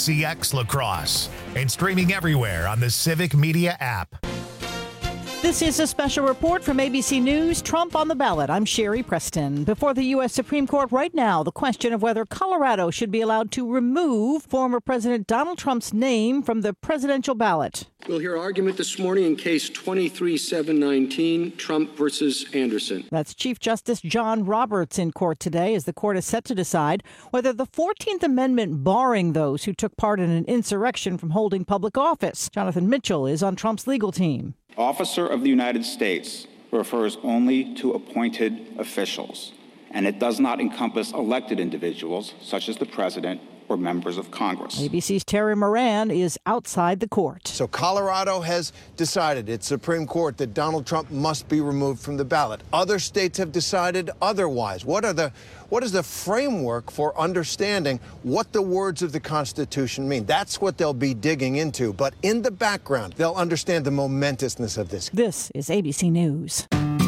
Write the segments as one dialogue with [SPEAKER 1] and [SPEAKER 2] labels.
[SPEAKER 1] WLCX Lacrosse and streaming everywhere on the Civic Media app.
[SPEAKER 2] This is a special report from ABC News. Trump on the ballot. I'm Sherry Preston. Before the U.S. Supreme Court right now, the question of whether Colorado should be allowed to remove former President Donald Trump's name from the presidential ballot.
[SPEAKER 3] We'll hear argument this morning in case 23-719, Trump versus Anderson.
[SPEAKER 2] That's Chief Justice John Roberts in court today as the court is set to decide whether the 14th Amendment barring those who took part in an insurrection from holding public office. Jonathan Mitchell is on Trump's legal team.
[SPEAKER 4] Officer of the United States refers only to appointed officials, and it does not encompass elected individuals such as the president or members of Congress.
[SPEAKER 2] ABC's Terry Moran is outside the court.
[SPEAKER 5] So Colorado has decided, its Supreme Court, that Donald Trump must be removed from the ballot. Other states have decided otherwise. What is the framework for understanding what the words of the Constitution mean? That's what they'll be digging into. But in the background, they'll understand the momentousness of this.
[SPEAKER 2] This is ABC News.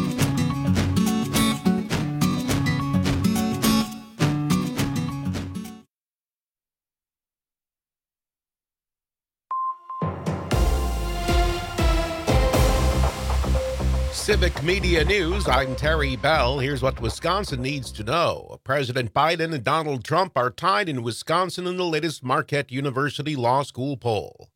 [SPEAKER 6] Civic Media News, I'm Terry Bell. Here's what Wisconsin needs to know. President Biden and Donald Trump are tied in Wisconsin in the latest Marquette University Law School poll.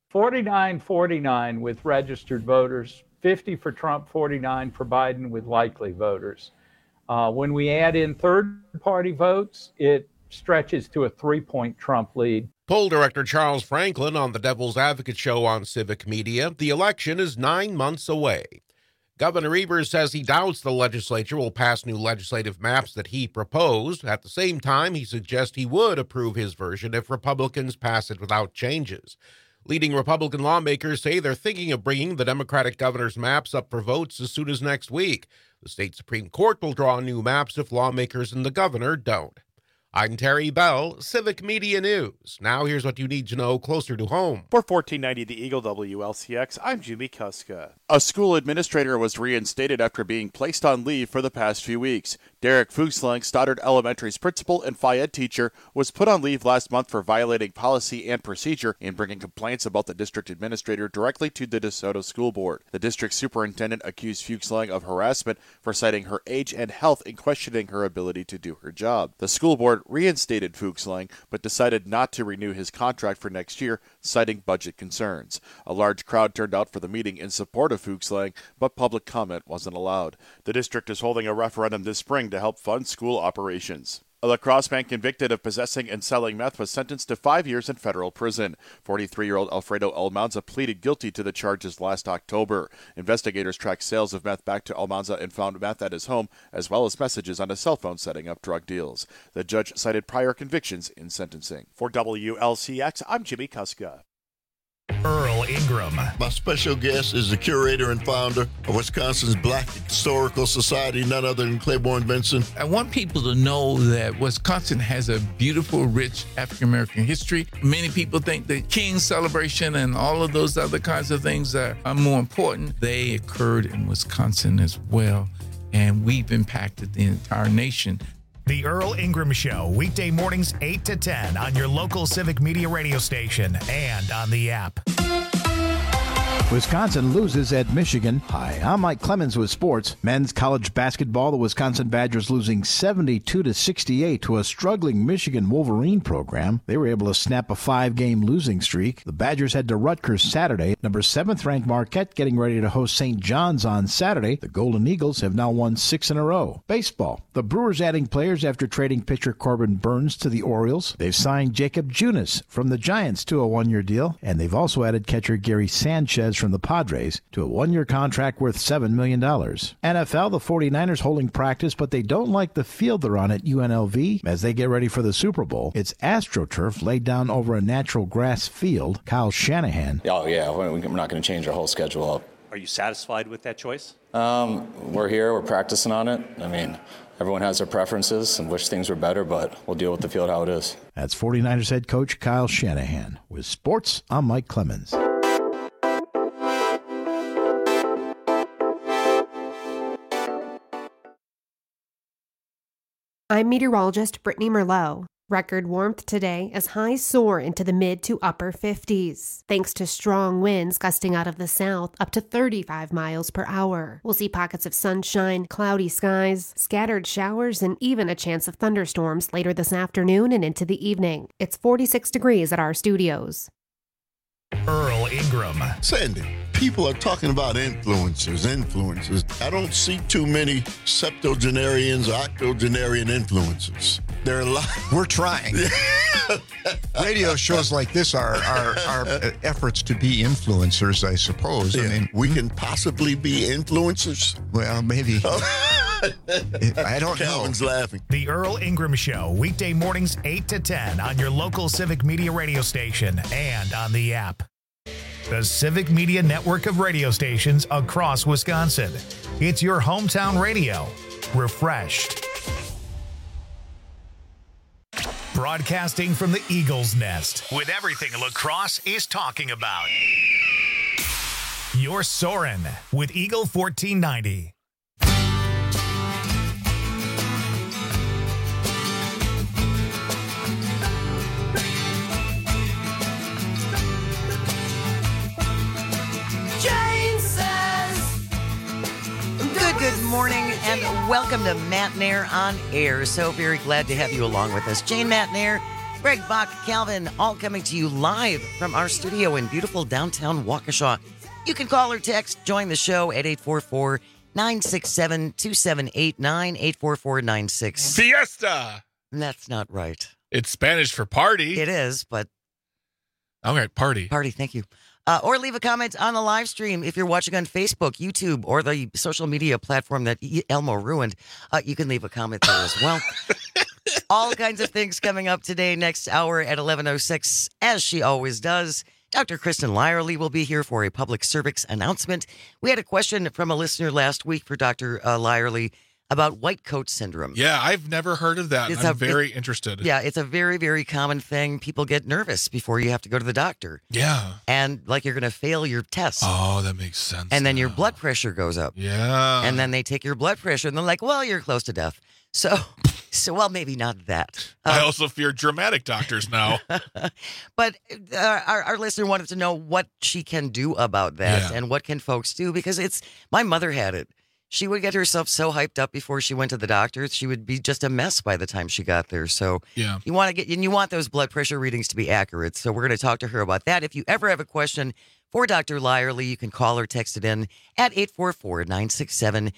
[SPEAKER 7] 49-49 with registered voters, 50 for Trump, 49 for Biden with likely voters. When we add in third-party votes, it stretches to a 3-point Trump lead.
[SPEAKER 6] Poll Director Charles Franklin on the Devil's Advocate show on Civic Media. The election is 9 months away. Governor Evers says he doubts the legislature will pass new legislative maps that he proposed. At the same time, he suggests he would approve his version if Republicans pass it without changes. Leading Republican lawmakers say they're thinking of bringing the Democratic governor's maps up for votes as soon as next week. The state Supreme Court will draw new maps if lawmakers and the governor don't. I'm Terry Bell, Civic Media News. Now here's what you need to know closer to home.
[SPEAKER 8] For 1490 The Eagle WLCX, I'm Jimmy Kuska. A school administrator was reinstated after being placed on leave for the past few weeks. Derek Fuchslang, Stoddard Elementary's principal and Phi Ed teacher, was put on leave last month for violating policy and procedure and bringing complaints about the district administrator directly to the DeSoto School Board. The district superintendent accused Fuchslang of harassment for citing her age and health and questioning her ability to do her job. The school board reinstated Fuchslang, but decided not to renew his contract for next year, citing budget concerns. A large crowd turned out for the meeting in support of Fuchslang, but public comment wasn't allowed. The district is holding a referendum this spring to help fund school operations. A lacrosse man convicted of possessing and selling meth was sentenced to 5 years in federal prison. 43-year-old Alfredo Almanza pleaded guilty to the charges last October. Investigators tracked sales of meth back to Almanza and found meth at his home, as well as messages on his cell phone setting up drug deals. The judge cited prior convictions in sentencing. For WLCX, I'm Jimmy Kuska.
[SPEAKER 1] Earl Ingram.
[SPEAKER 9] My special guest is the curator and founder of Wisconsin's Black Historical Society, none other than Claiborne Benson.
[SPEAKER 10] I want people to know that Wisconsin has a beautiful, rich African-American history. Many people think the King's celebration and all of those other kinds of things are more important. They occurred in Wisconsin as well, and we've impacted the entire nation.
[SPEAKER 1] The Earl Ingram Show, weekday mornings 8 to 10 on your local Civic Media radio station and on the app.
[SPEAKER 11] Wisconsin loses at Michigan. Hi, I'm Mike Clemens with sports. Men's college basketball, the Wisconsin Badgers losing 72-68 to a struggling Michigan Wolverine program. They were able to snap a 5-game losing streak. The Badgers head to Rutgers Saturday. Number 7th ranked Marquette getting ready to host St. John's on Saturday. The Golden Eagles have now won 6 in a row. Baseball. The Brewers adding players after trading pitcher Corbin Burns to the Orioles. They've signed Jacob Junis from the Giants to a 1-year deal, and they've also added catcher Gary Sanchez from the Padres to a 1-year contract worth $7 million. NFL, the 49ers holding practice, but they don't like the field they're on at UNLV as they get ready for the Super Bowl. It's AstroTurf laid down over a natural grass field. Kyle Shanahan.
[SPEAKER 12] Oh, yeah, we're not going to change our whole schedule up.
[SPEAKER 13] Are you satisfied with that choice?
[SPEAKER 12] We're here, we're practicing on it. I mean, everyone has their preferences and wish things were better, but we'll deal with the field how it is.
[SPEAKER 11] That's 49ers head coach Kyle Shanahan. With sports, I'm Mike Clemens.
[SPEAKER 14] I'm meteorologist Brittany Merlot. Record warmth today as highs soar into the mid to upper 50s, thanks to strong winds gusting out of the south up to 35 miles per hour. We'll see pockets of sunshine, cloudy skies, scattered showers, and even a chance of thunderstorms later this afternoon and into the evening. It's 46 degrees at our studios.
[SPEAKER 1] Earl Ingram.
[SPEAKER 9] Sandy, people are talking about influencers. I don't see too many septuagenarians or octogenarian influencers. There are a lot.
[SPEAKER 15] We're trying. Radio shows like this are efforts to be influencers, I suppose.
[SPEAKER 9] Yeah.
[SPEAKER 15] I mean,
[SPEAKER 9] we can possibly be influencers.
[SPEAKER 15] Well, maybe. I don't know.
[SPEAKER 9] Calvin's laughing.
[SPEAKER 1] The Earl Ingram Show, weekday mornings 8 to 10 on your local Civic Media radio station and on the app. The Civic Media network of radio stations across Wisconsin. It's your hometown radio. Refreshed. Broadcasting from the Eagle's Nest with everything lacrosse is talking about. You're Soarin' with Eagle 1490.
[SPEAKER 16] Good morning and welcome to Matt Nair on Air. So very glad to have you along with us. Jane Matt Nair, Greg Bach, Calvin, all coming to you live from our studio in beautiful downtown Waukesha. You can call or text, join the show at 844-967-2789, 844-96.
[SPEAKER 17] Fiesta!
[SPEAKER 16] That's not right.
[SPEAKER 17] It's Spanish for party.
[SPEAKER 16] It is, but...
[SPEAKER 17] All right, party.
[SPEAKER 16] Party, thank you. Or leave a comment on the live stream if you're watching on Facebook, YouTube, or the social media platform that Elmo ruined. You can leave a comment there as well. All kinds of things coming up today, next hour at 11:06, as she always does. Dr. Kristen Lyerly will be here for a public service announcement. We had a question from a listener last week for Dr. Lyerly about white coat syndrome.
[SPEAKER 17] Yeah, I've never heard of that. I'm very interested.
[SPEAKER 16] Yeah, it's a very, very common thing. People get nervous before you have to go to the doctor.
[SPEAKER 17] Yeah.
[SPEAKER 16] And like you're going to fail your test.
[SPEAKER 17] Oh, that makes sense.
[SPEAKER 16] And then your blood pressure goes up.
[SPEAKER 17] Yeah.
[SPEAKER 16] And then they take your blood pressure and they're like, well, you're close to death. So well, maybe not that.
[SPEAKER 17] I also fear dramatic doctors now.
[SPEAKER 16] But our listener wanted to know what she can do about that and what can folks do, because my mother had it. She would get herself so hyped up before she went to the doctor, she would be just a mess by the time she got there. So you want those blood pressure readings to be accurate. So we're going to talk to her about that. If you ever have a question for Dr. Lyerly, you can call or text it in at 844-967-2789,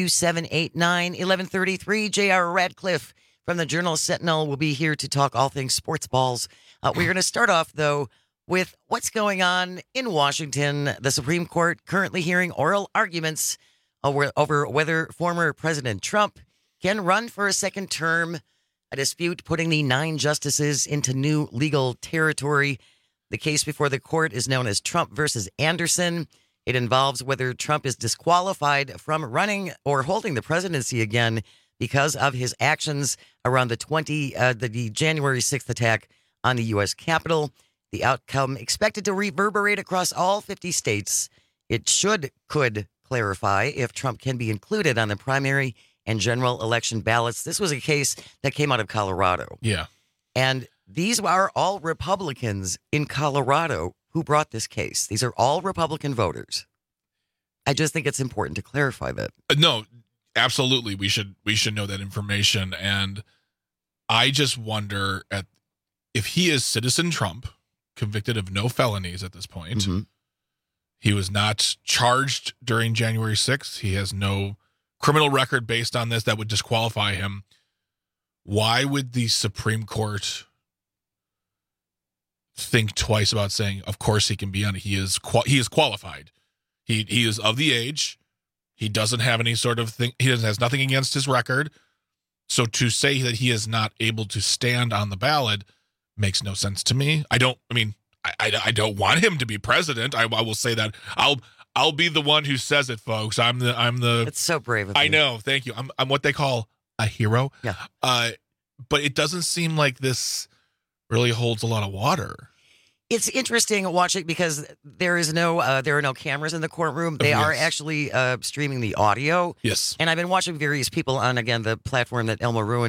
[SPEAKER 16] 1133. J.R. Radcliffe from the Journal Sentinel will be here to talk all things sports balls. We're going to start off, though, with what's going on in Washington. The Supreme Court currently hearing oral arguments over whether former President Trump can run for a second term, a dispute putting the 9 justices into new legal territory. The case before the court is known as Trump versus Anderson. It involves whether Trump is disqualified from running or holding the presidency again because of his actions around the January 6th attack on the U.S. Capitol. The outcome expected to reverberate across all 50 states. It could clarify if Trump can be included on the primary and general election ballots. This was a case that came out of Colorado.
[SPEAKER 17] Yeah.
[SPEAKER 16] And these are all Republicans in Colorado who brought this case. These are all Republican voters. I just think it's important to clarify that.
[SPEAKER 17] No, absolutely. We should know that information. And I just wonder if he is Citizen Trump, convicted of no felonies at this point. Mm-hmm. He was not charged during January 6th. He has no criminal record based on this that would disqualify him. Why would the Supreme Court think twice about saying, of course he can be on it? He is qualified. He is of the age. He doesn't have any sort of thing. He has nothing against his record. So to say that he is not able to stand on the ballot makes no sense to me. I don't want him to be president. I will say that. I'll be the one who says it, folks. I'm the.
[SPEAKER 16] It's so brave of you.
[SPEAKER 17] I know. Thank you. I'm what they call a hero.
[SPEAKER 16] Yeah.
[SPEAKER 17] But it doesn't seem like this really holds a lot of water.
[SPEAKER 16] It's interesting watching because there are no cameras in the courtroom. They are actually streaming the audio.
[SPEAKER 17] Yes.
[SPEAKER 16] And I've been watching various people on, again, the platform that Elmo ruined.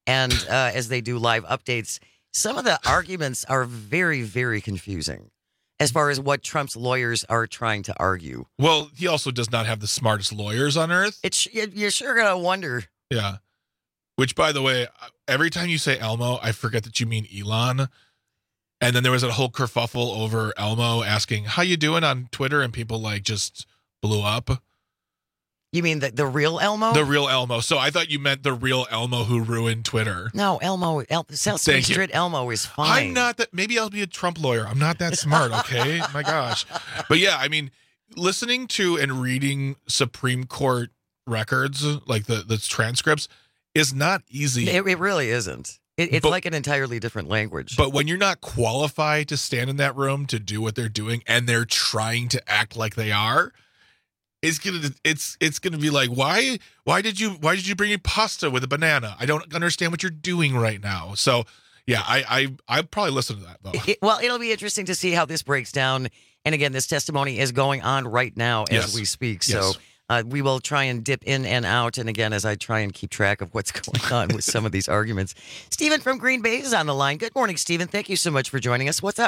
[SPEAKER 16] And as they do live updates, some of the arguments are very, very confusing as far as what Trump's lawyers are trying to argue.
[SPEAKER 17] Well, he also does not have the smartest lawyers on earth.
[SPEAKER 16] You're sure going to wonder.
[SPEAKER 17] Yeah. Which, by the way, every time you say Elmo, I forget that you mean Elon. And then there was a whole kerfuffle over Elmo asking, how you doing on Twitter? And people just blew up.
[SPEAKER 16] You mean the real Elmo?
[SPEAKER 17] The real Elmo. So I thought you meant the real Elmo who ruined Twitter.
[SPEAKER 16] No, Sesame Street Elmo is fine.
[SPEAKER 17] I'm not that. Maybe I'll be a Trump lawyer. I'm not that smart, okay? My gosh. But yeah, I mean, listening to and reading Supreme Court records, like the transcripts, is not easy.
[SPEAKER 16] It really isn't. It's like an entirely different language.
[SPEAKER 17] But when you're not qualified to stand in that room to do what they're doing, and they're trying to act like they are, it's gonna be like, why did you bring me pasta with a banana? I don't understand what you're doing right now. So yeah, I probably listen to that though.
[SPEAKER 16] It'll be interesting to see how this breaks down. And again, this testimony is going on right now as we speak. So we will try and dip in and out. And again, as I try and keep track of what's going on with some of these arguments. Stephen from Green Bay is on the line. Good morning, Stephen. Thank you so much for joining us. What's up?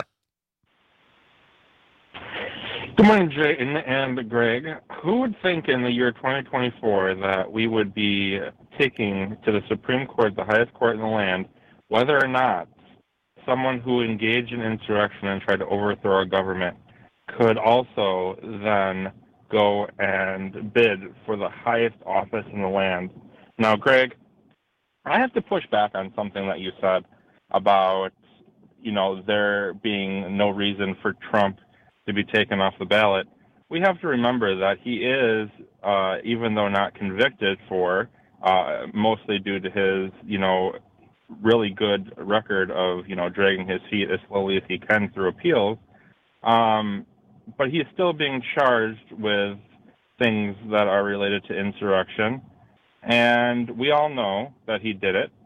[SPEAKER 18] Good morning, Jayden and Greg. Who would think in the year 2024 that we would be taking to the Supreme Court, the highest court in the land, whether or not someone who engaged in insurrection and tried to overthrow a government could also then go and bid for the highest office in the land? Now, Greg, I have to push back on something that you said about, there being no reason for Trump to be taken off the ballot. We have to remember that he is, even though not convicted for, mostly due to his, really good record of, dragging his feet as slowly as he can through appeals. But he is still being charged with things that are related to insurrection. And we all know that he did it.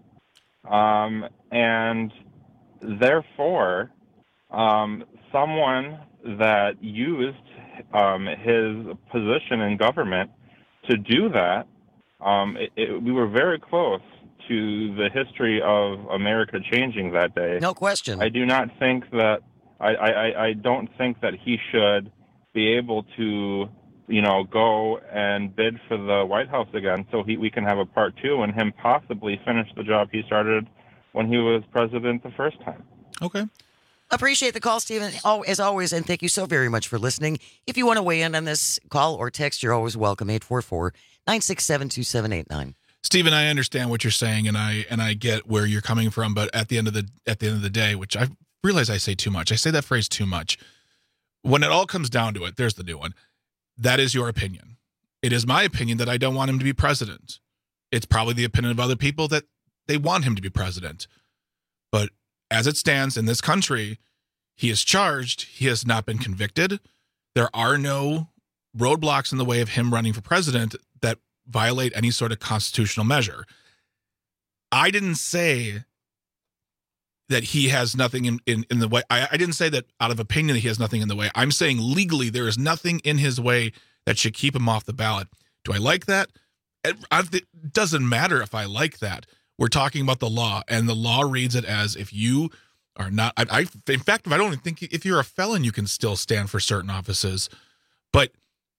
[SPEAKER 18] And therefore, someone that used his position in government to do that, we were very close to the history of America changing that day.
[SPEAKER 16] No question.
[SPEAKER 18] I do not think that I don't think that he should be able to, go and bid for the White House again, so we can have a part two and him possibly finish the job he started when he was president the first time.
[SPEAKER 17] Okay.
[SPEAKER 16] Appreciate the call, Stephen, as always, and thank you so very much for listening. If you want to weigh in on this call or text, you're always welcome. 844-967-2789.
[SPEAKER 17] Stephen, I understand what you're saying, and I get where you're coming from, but at the end of the day, which I realize I say too much. I say that phrase too much. When it all comes down to it, there's the new one. That is your opinion. It is my opinion that I don't want him to be president. It's probably the opinion of other people that they want him to be president. But as it stands in this country, he is charged. He has not been convicted. There are no roadblocks in the way of him running for president that violate any sort of constitutional measure. I didn't say that he has nothing in the way. I didn't say that out of opinion that he has nothing in the way. I'm saying legally there is nothing in his way that should keep him off the ballot. Do I like that? It doesn't matter if I like that. We're talking about the law, and the law reads it as if you are not. In fact, I don't even think if you're a felon, you can still stand for certain offices. But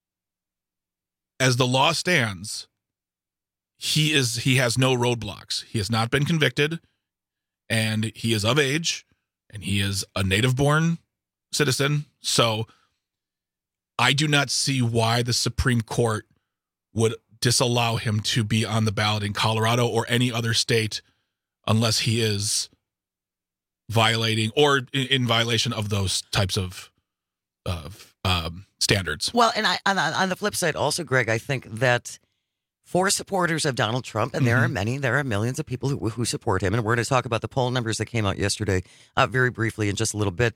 [SPEAKER 17] as the law stands, he has no roadblocks. He has not been convicted, and he is of age, and he is a native-born citizen. So I do not see why the Supreme Court would disallow him to be on the ballot in Colorado or any other state unless he is violating or in violation of those types of standards.
[SPEAKER 16] Well, and on the flip side also, Greg, I think that for supporters of Donald Trump, and there are many, there are millions of people who support him, and we're going to talk about the poll numbers that came out yesterday very briefly in just a little bit.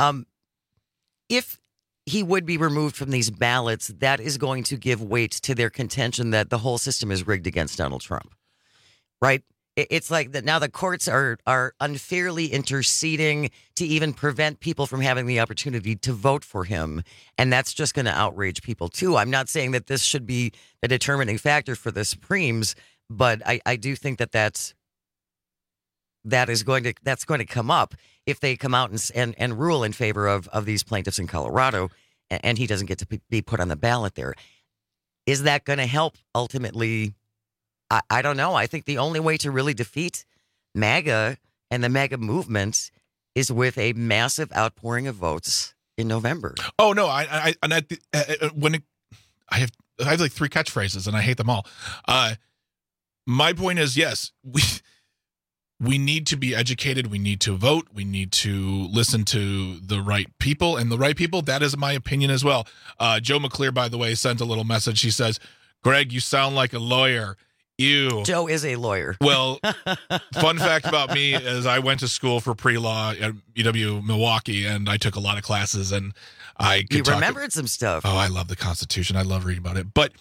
[SPEAKER 16] If he would be removed from these ballots, that is going to give weight to their contention that the whole system is rigged against Donald Trump, right? It's like that now the courts are unfairly interceding to even prevent people from having the opportunity to vote for him. And that's just going to outrage people, too. I'm not saying that this should be a determining factor for the Supremes, but I do think that that's that's going to come up if they come out and rule in favor of these plaintiffs in Colorado, and he doesn't get to be put on the ballot there. Is that going to help ultimately? I don't know. I think the only way to really defeat MAGA and the MAGA movement is with a massive outpouring of votes in November.
[SPEAKER 17] Oh no, I have like 3 catchphrases and I hate them all. My point is, yes, we need to be educated. We need to vote. We need to listen to the right people, and the right people. That is my opinion as well. Joe McClear, by the way, sent a little message. She says, "Greg, you sound like a lawyer." Ew.
[SPEAKER 16] Joe is a lawyer.
[SPEAKER 17] Well, fun fact about me is I went to school for pre-law at UW Milwaukee, and I took a lot of classes, and I could
[SPEAKER 16] remembered some stuff.
[SPEAKER 17] Oh, I love the Constitution. I love reading about it. But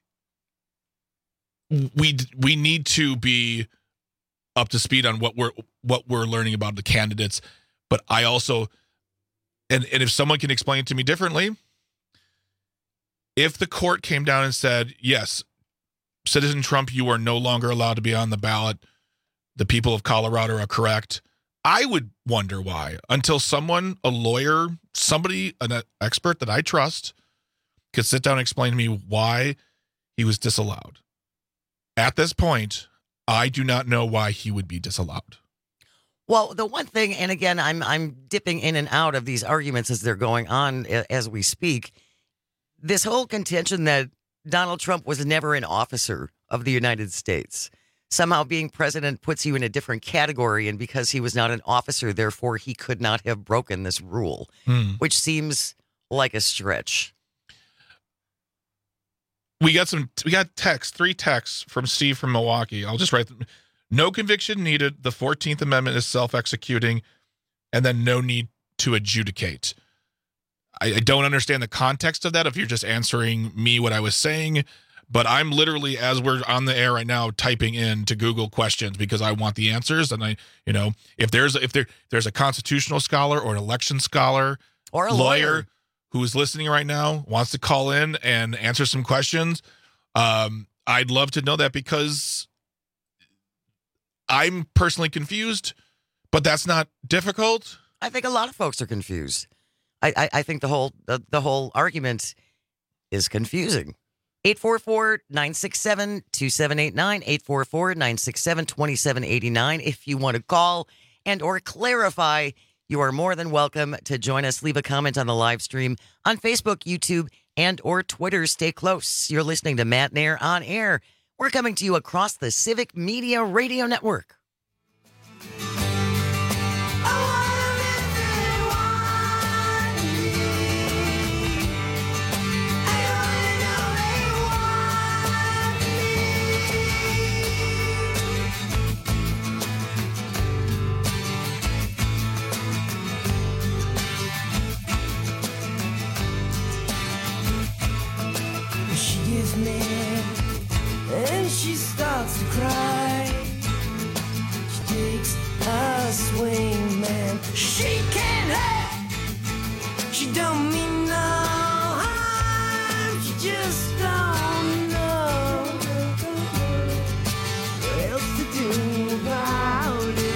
[SPEAKER 17] we need to be up to speed on what we're learning about the candidates. But I also, and if someone can explain it to me differently, if the court came down and said, yes, Citizen Trump, you are no longer allowed to be on the ballot, the people of Colorado are correct, I would wonder why, until someone, a lawyer, somebody, an expert that I trust, could sit down and explain to me why he was disallowed. At this point, I do not know why he would be disallowed.
[SPEAKER 16] Well, the one thing, and again, I'm dipping in and out of these arguments as they're going on as we speak, this whole contention that Donald Trump was never an officer of the United States. Somehow being president puts you in a different category, and because he was not an officer, therefore he could not have broken this rule, which seems like a stretch.
[SPEAKER 17] We got 3 texts from Steve from Milwaukee. I'll just write them. No conviction needed. The 14th Amendment is self-executing, and then no need to adjudicate. I don't understand the context of that if you're just answering me what I was saying, but I'm literally, as we're on the air right now, typing in to Google questions because I want the answers. And if there's a constitutional scholar or an election scholar
[SPEAKER 16] or a lawyer
[SPEAKER 17] who is listening right now, wants to call in and answer some questions, I'd love to know that, because I'm personally confused, but that's not difficult.
[SPEAKER 16] I think a lot of folks are confused. I think the whole argument is confusing. 844-967-2789, 844-967-2789. If you want to call and or clarify, you are more than welcome to join us. Leave a comment on the live stream on Facebook, YouTube, and or Twitter. Stay close. You're listening to Matt Nair on Air. We're coming to you across the Civic Media Radio Network.
[SPEAKER 19] And she starts to cry. She takes a swing, man. She can't help. She don't mean no harm. She just don't know what else to do about it.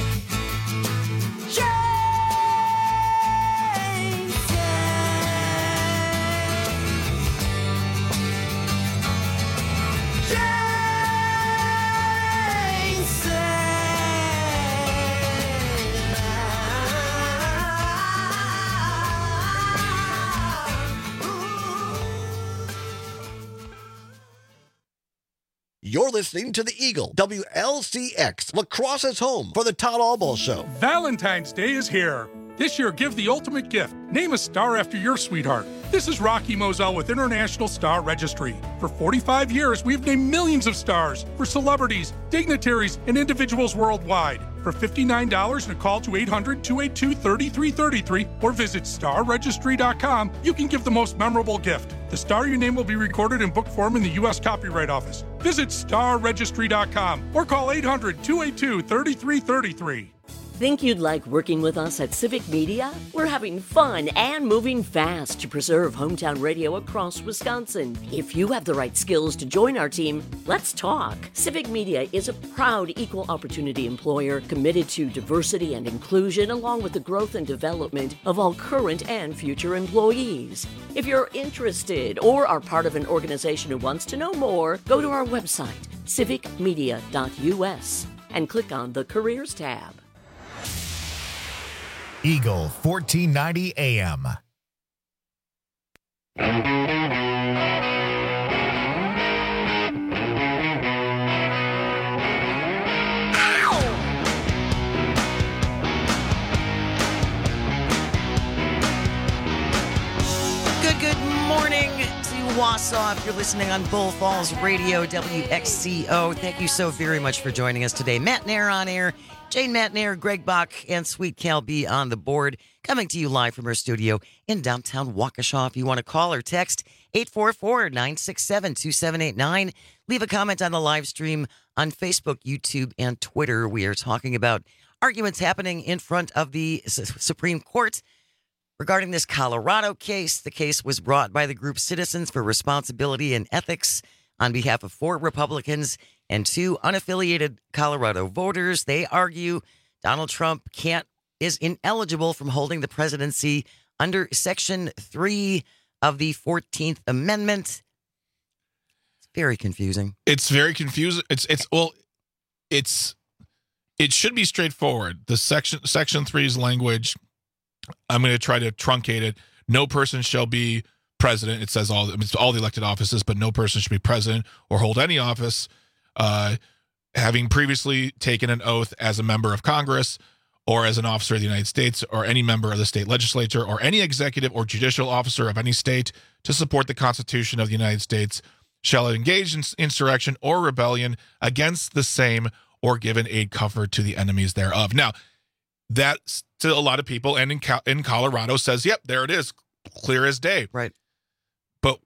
[SPEAKER 20] You're listening to The Eagle, WLCX, La Crosse's home for the Todd Albaugh Show.
[SPEAKER 21] Valentine's Day is here. This year, give the ultimate gift. Name a star after your sweetheart. This is Rocky Moselle with International Star Registry. For 45 years, we've named millions of stars for celebrities, dignitaries, and individuals worldwide. For $59 and a call to 800-282-3333 or visit starregistry.com, you can give the most memorable gift. The star you name will be recorded in book form in the U.S. Copyright Office. Visit starregistry.com or call 800-282-3333.
[SPEAKER 3] Think you'd like working with us at Civic Media? We're having fun and moving fast to preserve hometown radio across Wisconsin. If you have the right skills to join our team, let's talk. Civic Media is a proud equal opportunity employer committed to diversity and inclusion, along with the growth and development of all current and future employees. If you're interested or are part of an organization who wants to know more, go to our website, civicmedia.us, and click on the Careers tab.
[SPEAKER 1] Eagle 1490 AM.
[SPEAKER 16] Good morning to Wausau. If you're listening on Bull Falls Radio, WXCO, thank you so very much for joining us today. Matt Nair on air, Jane Matt Nair, Greg Bach, and Sweet Cal B on the board, coming to you live from our studio in downtown Waukesha. If you want to call or text, 844-967-2789. Leave a comment on the live stream on Facebook, YouTube, and Twitter. We are talking about arguments happening in front of the Supreme Court regarding this Colorado case. The case was brought by the group Citizens for Responsibility and Ethics on behalf of 4 Republicans and 2 unaffiliated Colorado voters. They argue Donald Trump is ineligible from holding the presidency under Section 3 of the 14th Amendment. It's very confusing.
[SPEAKER 17] It's very confusing. It should be straightforward. The Section 3's language, I'm going to try to truncate it. No person shall be president. It says all the elected offices, but no person should be president or hold any office having previously taken an oath as a member of Congress or as an officer of the United States or any member of the state legislature or any executive or judicial officer of any state to support the Constitution of the United States shall engage in insurrection or rebellion against the same or given aid comfort to the enemies thereof. Now, that to a lot of people and in Colorado says, yep, there it is, clear as day.
[SPEAKER 16] Right.
[SPEAKER 17] But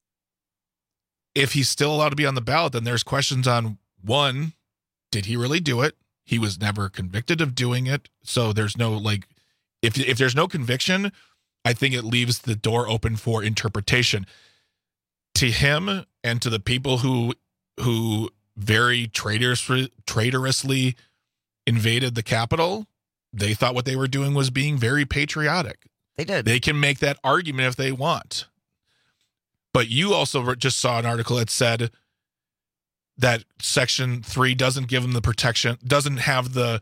[SPEAKER 17] if he's still allowed to be on the ballot, then there's questions on, one, did he really do it? He was never convicted of doing it. So there's no, if there's no conviction, I think it leaves the door open for interpretation. To him and to the people who very traitorously invaded the Capitol, they thought what they were doing was being very patriotic.
[SPEAKER 16] They did.
[SPEAKER 17] They can make that argument if they want. But you also just saw an article that said that Section 3 doesn't give them the protection, doesn't have the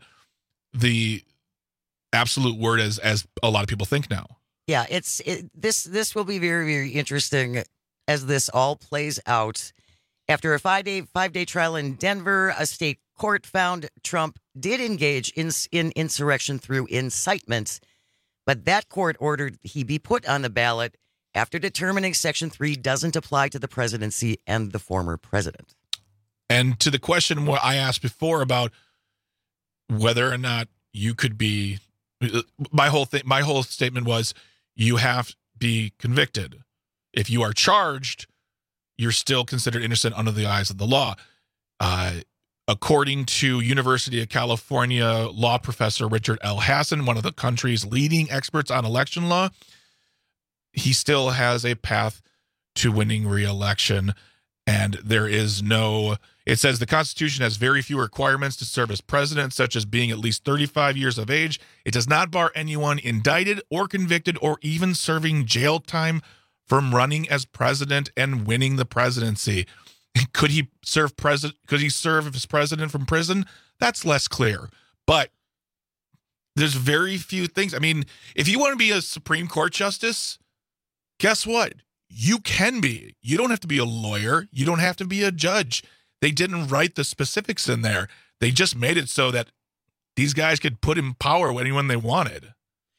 [SPEAKER 17] absolute word as a lot of people think now.
[SPEAKER 16] Yeah, this will be very, very interesting as this all plays out. After a five-day trial in Denver, a state court found Trump did engage in insurrection through incitement, but that court ordered he be put on the ballot after determining Section 3 doesn't apply to the presidency and the former president.
[SPEAKER 17] And to the question what I asked before about whether or not you could be, my whole statement was you have to be convicted. If you are charged, you're still considered innocent under the eyes of the law. According to University of California law professor Richard L. Hassan, one of the country's leading experts on election law, he still has a path to winning re-election. And there is it says the Constitution has very few requirements to serve as president, such as being at least 35 years of age. It does not bar anyone indicted or convicted or even serving jail time from running as president and winning the presidency. Could he serve as president from prison? That's less clear. But there's very few things. I mean, if you want to be a Supreme Court justice, guess what? You can be. You don't have to be a lawyer. You don't have to be a judge. They didn't write the specifics in there. They just made it so that these guys could put in power anyone they wanted.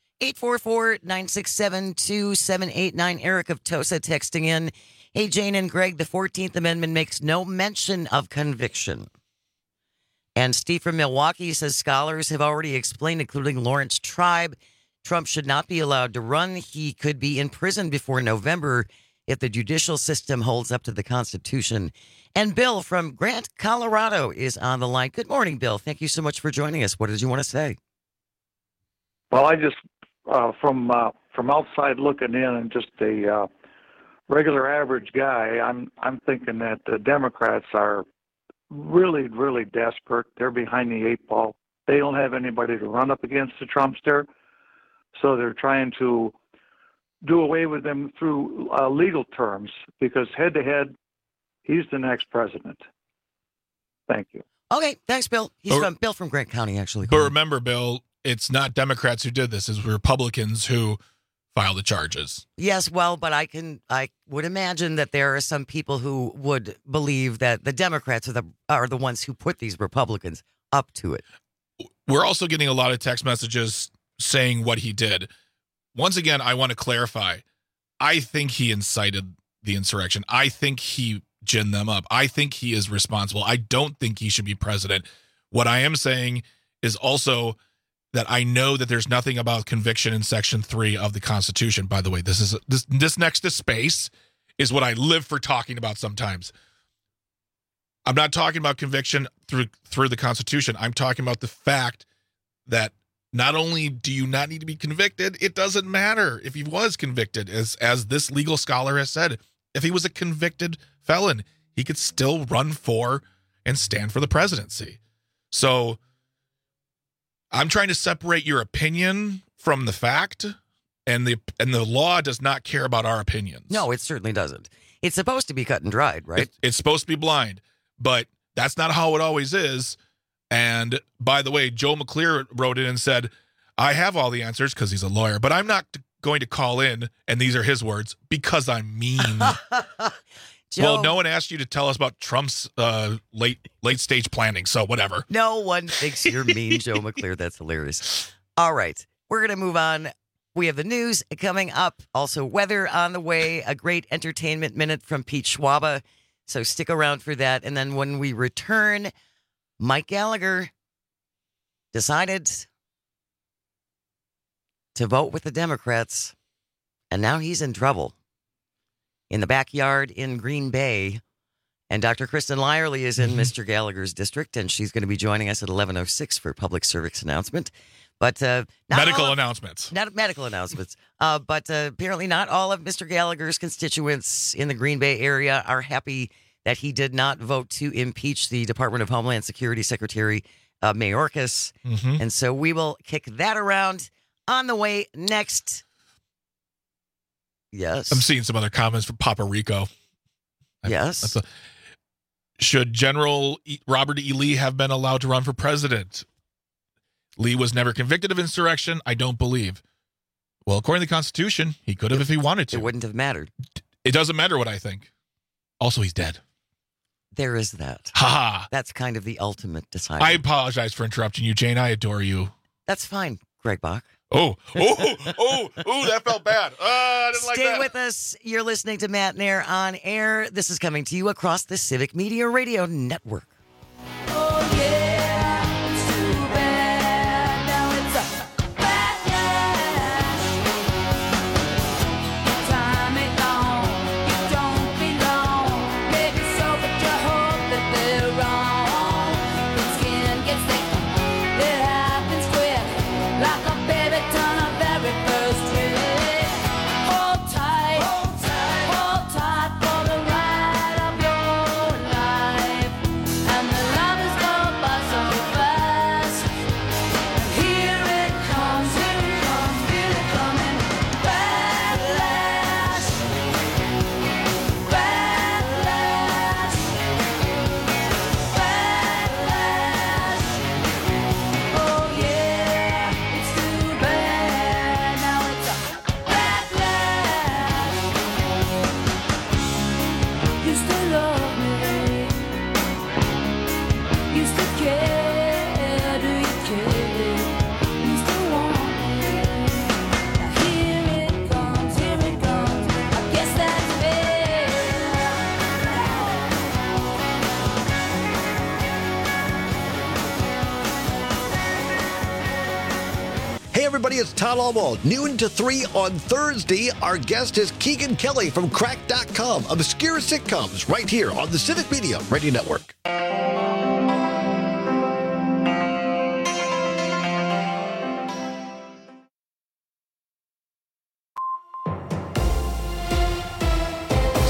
[SPEAKER 16] 844-967-2789. Eric of Tosa texting in. Hey, Jane and Greg, the 14th Amendment makes no mention of conviction. And Steve from Milwaukee says scholars have already explained, including Lawrence Tribe, Trump should not be allowed to run. He could be in prison before November if the judicial system holds up to the Constitution. And Bill from Grant, Colorado is on the line. Good morning, Bill. Thank you so much for joining us. What did you want to say?
[SPEAKER 4] Well, I just from outside looking in and just a regular average guy, I'm thinking that the Democrats are really, really desperate. They're behind the eight ball. They don't have anybody to run up against the Trumpster, so they're trying to do away with them through legal terms, because head-to-head, he's the next president. Thank you.
[SPEAKER 16] Okay, thanks, Bill. He's Bill from Grant County, actually.
[SPEAKER 17] But remember, Bill, it's not Democrats who did this. It's Republicans who filed the charges.
[SPEAKER 16] Yes, well, but I would imagine that there are some people who would believe that the Democrats are the ones who put these Republicans up to it.
[SPEAKER 17] We're also getting a lot of text messages saying what he did. Once again, I want to clarify. I think he incited the insurrection. I think he ginned them up. I think he is responsible. I don't think he should be president. What I am saying is also that I know that there's nothing about conviction in Section 3 of the Constitution. By the way, this next to space is what I live for talking about sometimes. I'm not talking about conviction through the Constitution. I'm talking about the fact that not only do you not need to be convicted, it doesn't matter if he was convicted. As this legal scholar has said, if he was a convicted felon, he could still run for and stand for the presidency. So I'm trying to separate your opinion from the fact, and the law does not care about our opinions.
[SPEAKER 16] No, it certainly doesn't. It's supposed to be cut and dried, right?
[SPEAKER 17] It's supposed to be blind, but that's not how it always is. And by the way, Joe McClear wrote in and said, I have all the answers because he's a lawyer, but I'm not going to call in, and these are his words, because I'm mean.
[SPEAKER 16] Joe,
[SPEAKER 17] well, no one asked you to tell us about Trump's late stage planning, so whatever.
[SPEAKER 16] No one thinks you're mean, Joe McClear. That's hilarious. All right, we're going to move on. We have the news coming up. Also, weather on the way. A great entertainment minute from Pete Schwaba. So stick around for that. And then when we return, Mike Gallagher decided to vote with the Democrats, and now he's in trouble. In the backyard in Green Bay. And Dr. Kristen Lyerly is in Mr. Gallagher's district, and she's going to be joining us at 11:06 for public service announcement. But
[SPEAKER 17] medical announcements.
[SPEAKER 16] Not medical announcements. But apparently not all of Mr. Gallagher's constituents in the Green Bay area are happy that he did not vote to impeach the Department of Homeland Security Secretary Mayorkas. And so we will kick that around on the way next. Yes.
[SPEAKER 17] I'm seeing some other comments from Papa Rico.
[SPEAKER 16] Yes.
[SPEAKER 17] Should General Robert E. Lee have been allowed to run for president? Lee was never convicted of insurrection, I don't believe. Well, according to the Constitution, he could have if he wanted to.
[SPEAKER 16] It wouldn't have mattered.
[SPEAKER 17] It doesn't matter what I think. Also, he's dead.
[SPEAKER 16] There is that.
[SPEAKER 17] Ha!
[SPEAKER 16] That's kind of the ultimate decider.
[SPEAKER 17] I apologize for interrupting you, Jane. I adore you.
[SPEAKER 16] That's fine, Greg Bach.
[SPEAKER 17] Oh, that felt bad. I didn't like that.
[SPEAKER 16] Stay with us. You're listening to Matt Nair on air. This is coming to you across the Civic Media Radio Network.
[SPEAKER 19] Oh, yeah, it's too bad. Now it's a backlash. You time it long, you don't belong. Maybe so, but you hope that they're wrong. When skin gets thick, it happens quick. Like a baby turn a very first trick. Hold tight, hold tight for the ride of your life. And the love is gone by so fast. Here it comes, feel it coming. Backlash, backlash, backlash. Oh yeah, it's too bad. Now it's a backlash. You still love me. You still care. Do you care? You still want me. Now here it comes, here it comes. I guess that's fair.
[SPEAKER 20] Hey everybody, it's Todd Alwald. Noon to 3 on Thursday. Our guest is Keegan Kelly from Crack.com. Obscure sitcoms right here on the Civic Media Radio Network.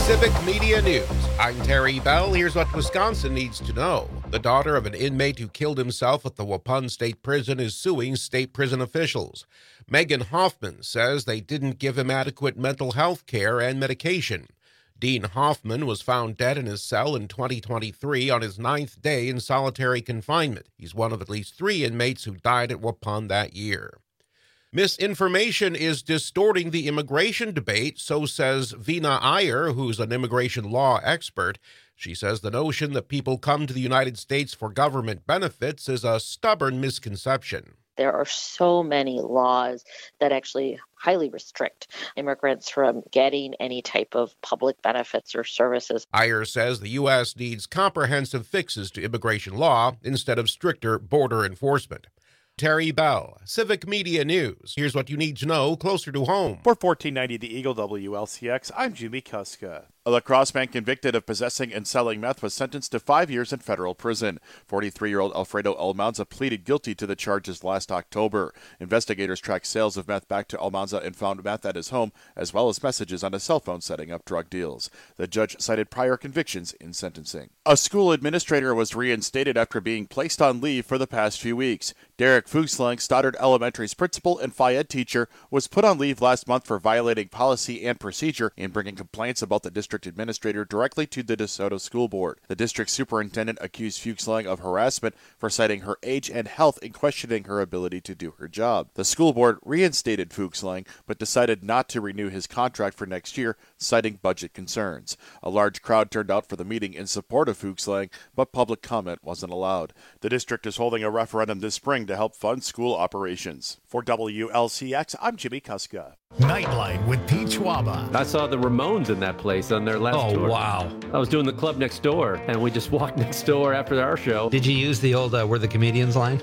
[SPEAKER 6] Civic Media News. I'm Terry Bell. Here's what Wisconsin needs to know. The daughter of an inmate who killed himself at the Waupun State Prison is suing state prison officials. Megan Hoffman says they didn't give him adequate mental health care and medication. Dean Hoffman was found dead in his cell in 2023 on his 9th day in solitary confinement. He's one of at least 3 inmates who died at Waupun that year. Misinformation is distorting the immigration debate, so says Vina Iyer, who's an immigration law expert. She says the notion that people come to the United States for government benefits is a stubborn misconception.
[SPEAKER 5] There are so many laws that actually highly restrict immigrants from getting any type of public benefits or services.
[SPEAKER 6] Iyer says the U.S. needs comprehensive fixes to immigration law instead of stricter border enforcement. Terry Bell, Civic Media News. Here's what you need to know closer to home.
[SPEAKER 8] For 1490 The Eagle WLCX, I'm Jimmy Kuska. A lacrosse man convicted of possessing and selling meth was sentenced to 5 years in federal prison. 43-year-old Alfredo Almanza pleaded guilty to the charges last October. Investigators tracked sales of meth back to Almanza and found meth at his home, as well as messages on his cell phone setting up drug deals. The judge cited prior convictions in sentencing. A school administrator was reinstated after being placed on leave for the past few weeks. Derek Fuchslang, Stoddard Elementary's principal and Phi-Ed teacher, was put on leave last month for violating policy and procedure and bringing complaints about the district administrator directly to the DeSoto School Board. The district superintendent accused Fuchslang of harassment for citing her age and health and questioning her ability to do her job. The school board reinstated Fuchslang, but decided not to renew his contract for next year, citing budget concerns. A large crowd turned out for the meeting in support of Fuchslang, but public comment wasn't allowed. The district is holding a referendum this spring to help fund school operations. For WLCX, I'm Jimmy Kuska.
[SPEAKER 1] Nightlight with Pete Schwaba.
[SPEAKER 22] I saw the Ramones in that place on their last tour.
[SPEAKER 23] Oh, wow.
[SPEAKER 22] I was doing the club next door, and we just walked next door after our show.
[SPEAKER 23] Did you use the old "We're the Comedians" line?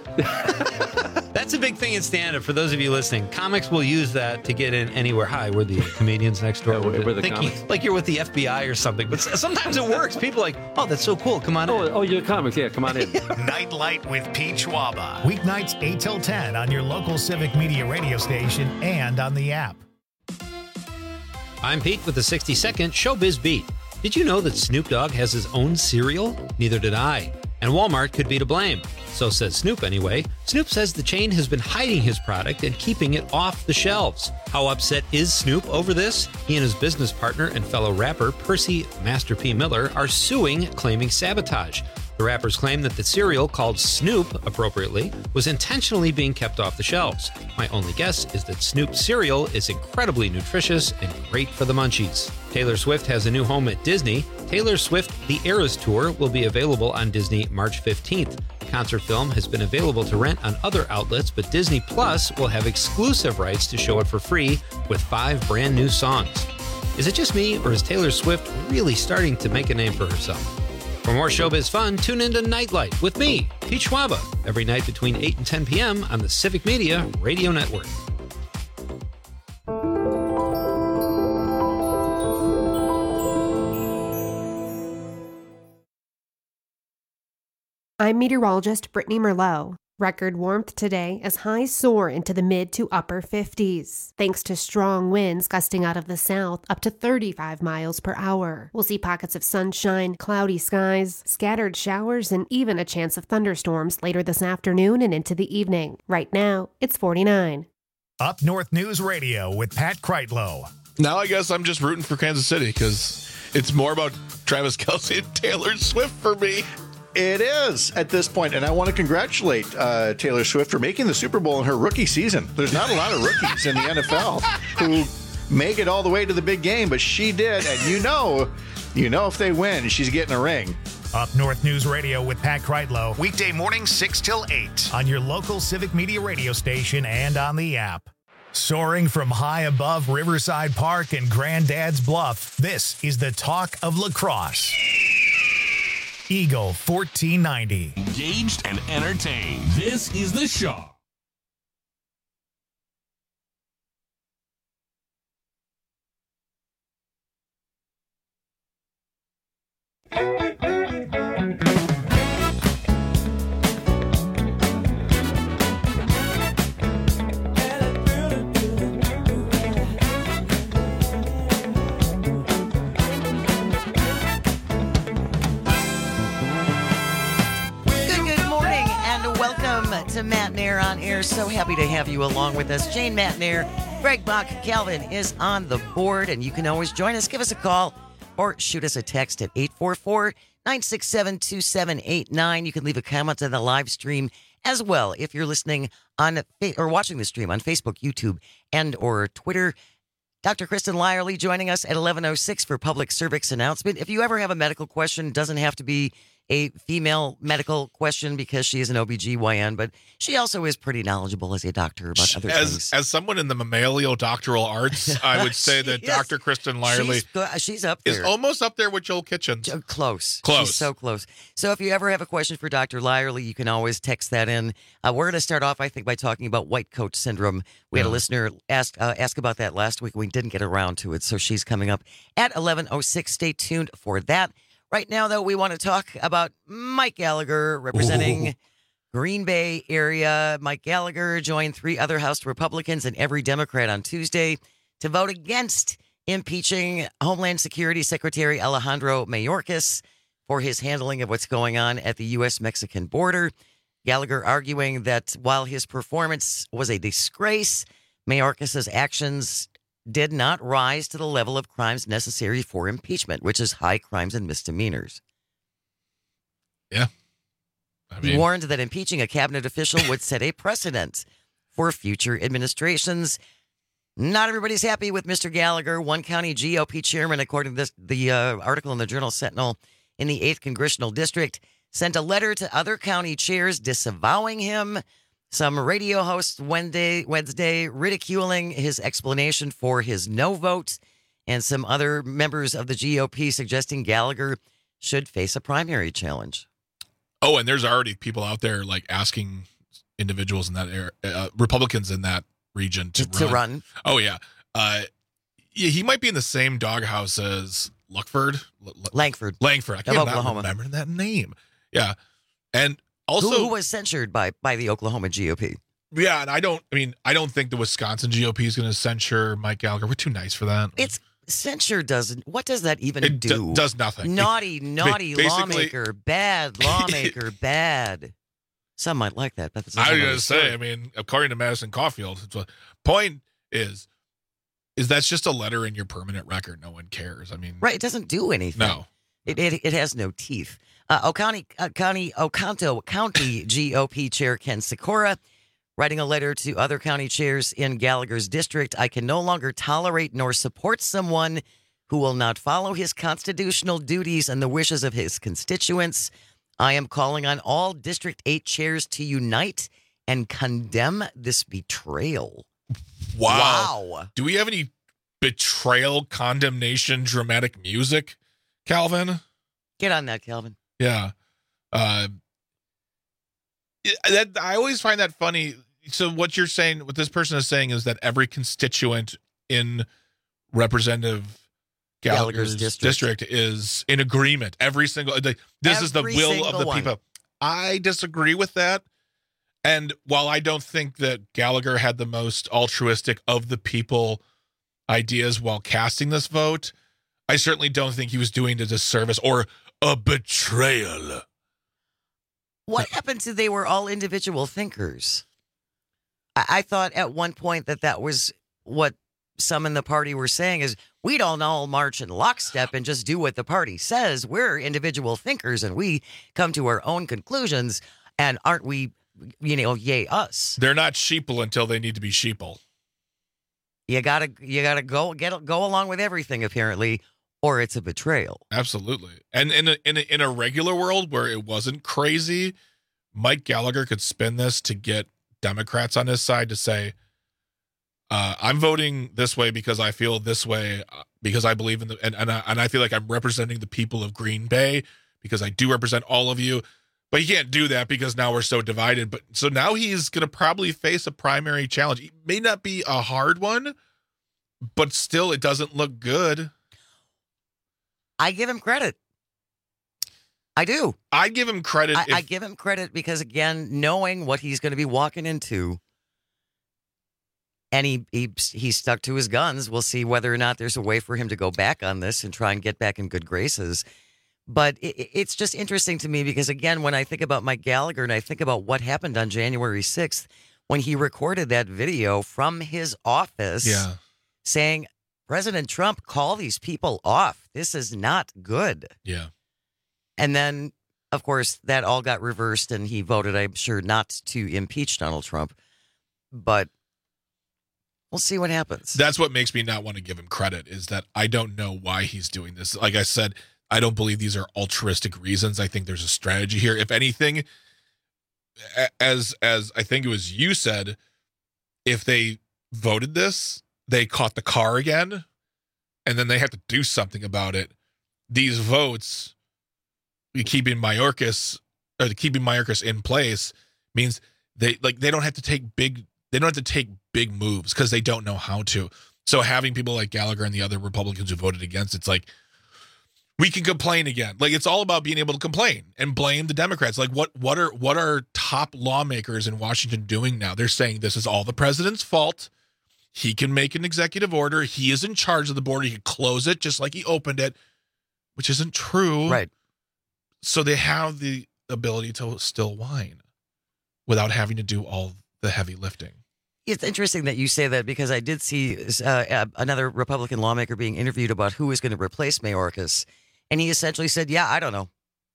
[SPEAKER 23] That's a big thing in stand-up. For those of you listening, comics will use that to get in anywhere. Hi, we're the comedians next door.
[SPEAKER 22] Yeah, we're the
[SPEAKER 23] thinking
[SPEAKER 22] comics.
[SPEAKER 23] like you're with the FBI or something. But sometimes it works. People are like, oh, that's so cool. Come on in.
[SPEAKER 22] Oh, you're comics. Yeah, come on in.
[SPEAKER 1] Nightlight with Pete Schwaba. Weeknights 8 till 10 on your local Civic Media radio station and on the app.
[SPEAKER 23] I'm Pete with the 60-second Showbiz Beat. Did you know that Snoop Dogg has his own cereal? Neither did I. And Walmart could be to blame. So says Snoop anyway. Snoop says the chain has been hiding his product and keeping it off the shelves. How upset is Snoop over this? He and his business partner and fellow rapper Percy Master P. Miller are suing, claiming sabotage. The rappers claim that the cereal, called Snoop appropriately, was intentionally being kept off the shelves. My only guess is that Snoop's cereal is incredibly nutritious and great for the munchies. Taylor Swift has a new home at Disney. Taylor Swift The Eras Tour will be available on Disney March 15th. The concert film has been available to rent on other outlets, but Disney Plus will have exclusive rights to show it for free with 5 brand new songs. Is it just me, or is Taylor Swift really starting to make a name for herself? For more showbiz fun, tune into Nightlight with me, Pete Schwaba, every night between 8 and 10 p.m. on the Civic Media Radio Network.
[SPEAKER 14] I'm meteorologist Brittany Merlot. Record warmth today as highs soar into the mid to upper 50s, thanks to strong winds gusting out of the south up to 35 miles per hour. We'll see pockets of sunshine, cloudy skies, scattered showers, and even a chance of thunderstorms later this afternoon and into the evening. Right now, it's 49.
[SPEAKER 1] Up North News Radio with Pat Kreitlow.
[SPEAKER 17] Now I guess I'm just rooting for Kansas City because it's more about Travis Kelce and Taylor Swift for me.
[SPEAKER 11] It is at this point, and I want to congratulate Taylor Swift for making the Super Bowl in her rookie season. There's not a lot of rookies in the NFL who make it all the way to the big game, but she did, and you know if they win, she's getting a ring.
[SPEAKER 1] Up North News Radio with Pat Kreitlow, weekday mornings 6 till 8 on your local Civic Media radio station and on the app. Soaring from high above Riverside Park and Granddad's Bluff, this is the talk of lacrosse. Eagle 1490.
[SPEAKER 24] Engaged and entertained. This is the show.
[SPEAKER 16] to Matt Nair on air. So happy to have you along with us. Jane, Matt Nair, Greg Bach, Calvin is on the board, and you can always join us. Give us a call or shoot us a text at 844-967-2789. You can leave a comment on the live stream as well if you're listening on or watching the stream on Facebook, YouTube, and or Twitter. Dr. Kristen Lyerly joining us at 11:06 for public service announcement. If you ever have a medical question, doesn't have to be a female medical question because she is an OBGYN, but she also is pretty knowledgeable as a doctor about other things.
[SPEAKER 17] As someone in the mammalian doctoral arts, I would say that Dr. Kristen Lyerly
[SPEAKER 16] she's up there.
[SPEAKER 17] is almost up there with Joel Kitchens.
[SPEAKER 16] Close.
[SPEAKER 17] Close.
[SPEAKER 16] She's so close. So if you ever have a question for Dr. Lyerly, you can always text that in. We're going to start off, I think, by talking about white coat syndrome. We had a listener ask about that last week. We didn't get around to it, so she's coming up at 11:06. Stay tuned for that. Right now, though, we want to talk about Mike Gallagher representing Green Bay area. Mike Gallagher joined 3 other House Republicans and every Democrat on Tuesday to vote against impeaching Homeland Security Secretary Alejandro Mayorkas for his handling of what's going on at the U.S.-Mexican border. Gallagher arguing that while his performance was a disgrace, Mayorkas' actions did not rise to the level of crimes necessary for impeachment, which is high crimes and misdemeanors.
[SPEAKER 17] Yeah.
[SPEAKER 16] He warned that impeaching a cabinet official would set a precedent for future administrations. Not everybody's happy with Mr. Gallagher. One county GOP chairman, according to the article in the Journal Sentinel, in the 8th Congressional District, sent a letter to other county chairs disavowing him. Some radio hosts Wednesday ridiculing his explanation for his no vote, and some other members of the GOP suggesting Gallagher should face a primary challenge.
[SPEAKER 17] Oh, and there's already people out there like asking individuals in that area, Republicans in that region to run. Oh, yeah. He might be in the same doghouse as Langford. I can't
[SPEAKER 16] Oklahoma.
[SPEAKER 17] remember that name. Yeah. And also,
[SPEAKER 16] who was censured by the Oklahoma GOP?
[SPEAKER 17] Yeah, and I don't think the Wisconsin GOP is going to censure Mike Gallagher. We're too nice for that.
[SPEAKER 16] It's censure doesn't. What does that even do?
[SPEAKER 17] Does nothing.
[SPEAKER 16] Naughty lawmaker, bad lawmaker, bad. Some might like that. But
[SPEAKER 17] I was going to say, I mean, according to Madison Caulfield, the point is that's just a letter in your permanent record. No one cares. I mean,
[SPEAKER 16] right? It doesn't do anything.
[SPEAKER 17] No,
[SPEAKER 16] it has no teeth. Oconto County GOP Chair Ken Sikora writing a letter to other county chairs in Gallagher's district. I can no longer tolerate nor support someone who will not follow his constitutional duties and the wishes of his constituents. I am calling on all District 8 chairs to unite and condemn this betrayal.
[SPEAKER 17] Wow. Do we have any betrayal, condemnation, dramatic music, Calvin?
[SPEAKER 16] Get on that, Calvin.
[SPEAKER 17] Yeah. I always find that funny. So what you're saying, what this person is saying is that every constituent in Representative Gallagher's district is in agreement. Every single, this is the will of the people. I disagree with that. And while I don't think that Gallagher had the most altruistic of the people ideas while casting this vote, I certainly don't think he was doing a disservice or a betrayal.
[SPEAKER 16] What happened to they were all individual thinkers? I thought at one point that was what some in the party were saying is we don't all march in lockstep and just do what the party says. We're individual thinkers and we come to our own conclusions. And aren't we, yay us.
[SPEAKER 17] They're not sheeple until they need to be sheeple.
[SPEAKER 16] You gotta go along with everything apparently, or it's a betrayal.
[SPEAKER 17] Absolutely. And in a regular world where it wasn't crazy, Mike Gallagher could spin this to get Democrats on his side to say, I'm voting this way because I feel this way because I believe in and I feel like I'm representing the people of Green Bay because I do represent all of you. But he can't do that because now we're so divided. But so now he's going to probably face a primary challenge. It may not be a hard one, but still it doesn't look good.
[SPEAKER 16] I give him credit. I do.
[SPEAKER 17] I give him credit.
[SPEAKER 16] I give him credit because, again, knowing what he's going to be walking into, and he stuck to his guns. We'll see whether or not there's a way for him to go back on this and try and get back in good graces. But it's just interesting to me because, again, when I think about Mike Gallagher and I think about what happened on January 6th when he recorded that video from his office saying, President Trump, call these people off. This is not good.
[SPEAKER 17] Yeah.
[SPEAKER 16] And then, of course, that all got reversed and he voted, I'm sure, not to impeach Donald Trump. But we'll see what happens.
[SPEAKER 17] That's what makes me not want to give him credit, is that I don't know why he's doing this. Like I said, I don't believe these are altruistic reasons. I think there's a strategy here. If anything, as I think it was you said, if they voted this, they caught the car again, and then they have to do something about it. These votes, keeping Mayorkas in place, means they don't have to take big moves because they don't know how to. So having people like Gallagher and the other Republicans who voted against, it's like, we can complain again. Like, it's all about being able to complain and blame the Democrats. Like, what are top lawmakers in Washington doing now? They're saying this is all the president's fault. He can make an executive order. He is in charge of the border. He can close it just like he opened it, which isn't true.
[SPEAKER 16] Right.
[SPEAKER 17] So they have the ability to still whine without having to do all the heavy lifting.
[SPEAKER 16] It's interesting that you say that because I did see another Republican lawmaker being interviewed about who is going to replace Mayorkas. And he essentially said, yeah, I don't know.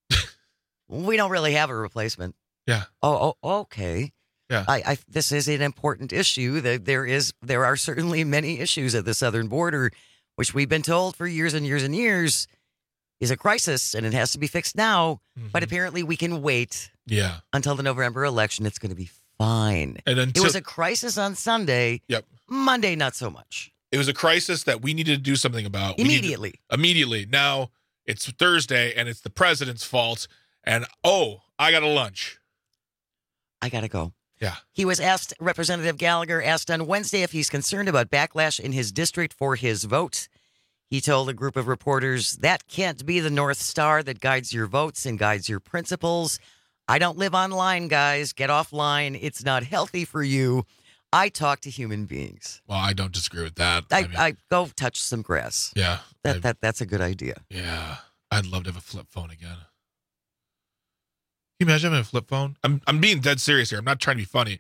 [SPEAKER 16] We don't really have a replacement.
[SPEAKER 17] Yeah.
[SPEAKER 16] Oh, okay.
[SPEAKER 17] Yeah.
[SPEAKER 16] This is an important issue. There are certainly many issues at the southern border, which we've been told for years and years and years is a crisis and it has to be fixed now. But apparently we can wait until the November election. It's going to be fine.
[SPEAKER 17] And
[SPEAKER 16] it was a crisis on Sunday.
[SPEAKER 17] Yep.
[SPEAKER 16] Monday, not so much.
[SPEAKER 17] It was a crisis that we needed to do something about.
[SPEAKER 16] Immediately.
[SPEAKER 17] Immediately. Now it's Thursday and it's the president's fault. And, I got a lunch.
[SPEAKER 16] I got to go.
[SPEAKER 17] Yeah.
[SPEAKER 16] He was asked, Representative Gallagher asked on Wednesday if he's concerned about backlash in his district for his vote. He told a group of reporters, that can't be the North Star that guides your votes and guides your principles. I don't live online, guys. Get offline. It's not healthy for you. I talk to human beings.
[SPEAKER 17] Well, I don't disagree with that.
[SPEAKER 16] I go touch some grass.
[SPEAKER 17] Yeah.
[SPEAKER 16] That's a good idea.
[SPEAKER 17] Yeah. I'd love to have a flip phone again. Can you imagine having a flip phone? I'm being dead serious here. I'm not trying to be funny.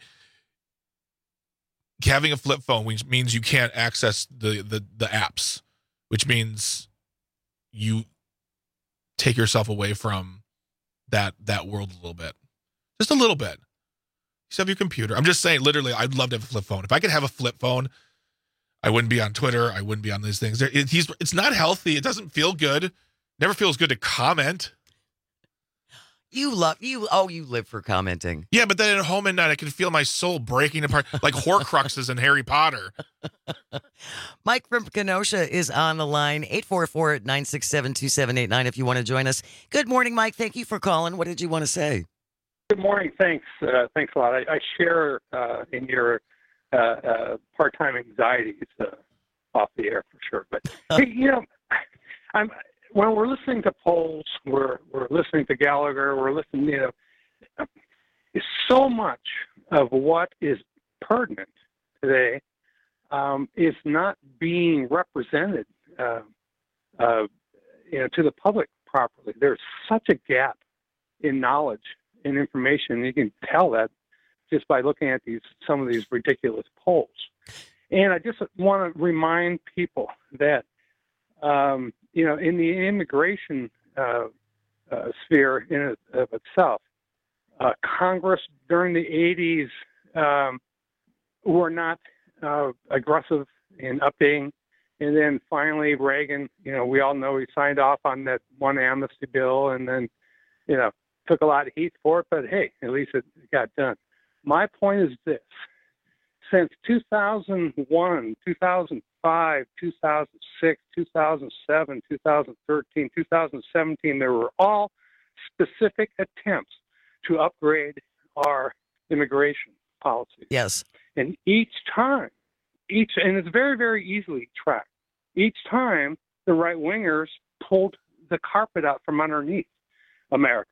[SPEAKER 17] Having a flip phone means you can't access the apps, which means you take yourself away from that world a little bit. Just a little bit. Just have your computer. I'm just saying, literally, I'd love to have a flip phone. If I could have a flip phone, I wouldn't be on Twitter. I wouldn't be on these things. It's not healthy. It doesn't feel good. Never feels good to comment.
[SPEAKER 16] You live for commenting.
[SPEAKER 17] Yeah, but then at home at night, I can feel my soul breaking apart like Horcruxes in Harry Potter.
[SPEAKER 16] Mike from Kenosha is on the line, 844-967-2789 if you want to join us. Good morning, Mike. Thank you for calling. What did you want to say?
[SPEAKER 2] Good morning. Thanks. Thanks a lot. I share in your part-time anxieties off the air for sure. But hey, when we're listening to polls, we're listening to Gallagher, we're listening, so much of what is pertinent today is not being represented, to the public properly. There's such a gap in knowledge and information. You can tell that just by looking at some of these ridiculous polls. And I just want to remind people that in the immigration sphere in and of itself, Congress during the 80s were not aggressive in updating. And then finally Reagan, we all know he signed off on that one amnesty bill and then, took a lot of heat for it. But, hey, at least it got done. My point is this. Since 2001, 2005, 2006, 2007, 2013, 2017, there were all specific attempts to upgrade our immigration policy.
[SPEAKER 16] Yes.
[SPEAKER 2] And each time, and it's very, very easily tracked, each time the right-wingers pulled the carpet out from underneath America.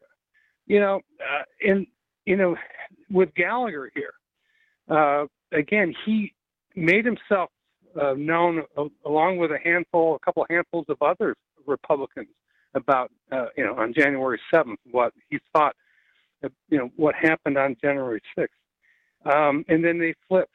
[SPEAKER 2] With Gallagher here, again, he made himself known along with a couple handfuls of other Republicans about, on January 7th, what he thought, what happened on January 6th. And then they flip.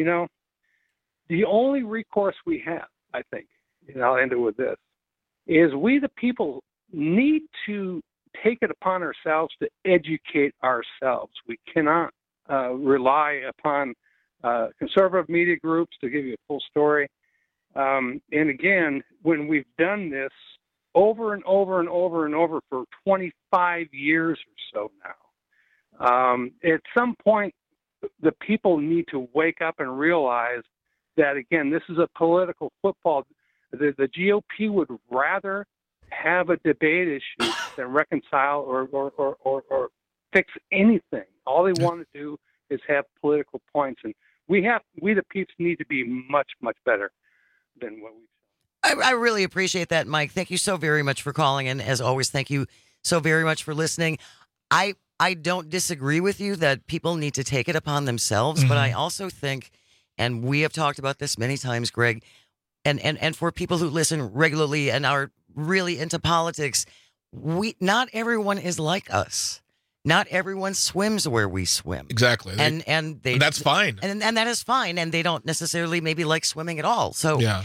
[SPEAKER 2] The only recourse we have, I think, and I'll end it with this, is we the people need to take it upon ourselves to educate ourselves. We cannot rely upon conservative media groups to give you a full story. And again, when we've done this over and over and over and over for 25 years or so now, at some point, the people need to wake up and realize that, again, this is a political football. The GOP would rather have a debate issue than reconcile or fix anything. All they want to do is have political points. And we the peeps need to be much, much better than what we've.
[SPEAKER 16] I really appreciate that, Mike. Thank you so very much for calling in. As always, thank you so very much for listening. I don't disagree with you that people need to take it upon themselves, but I also think, and we have talked about this many times, Greg, and for people who listen regularly and are really into politics, not everyone is like us. Not everyone swims where we swim.
[SPEAKER 17] Exactly.
[SPEAKER 16] And
[SPEAKER 17] that's fine.
[SPEAKER 16] And that is fine. And they don't necessarily maybe like swimming at all. So
[SPEAKER 17] yeah.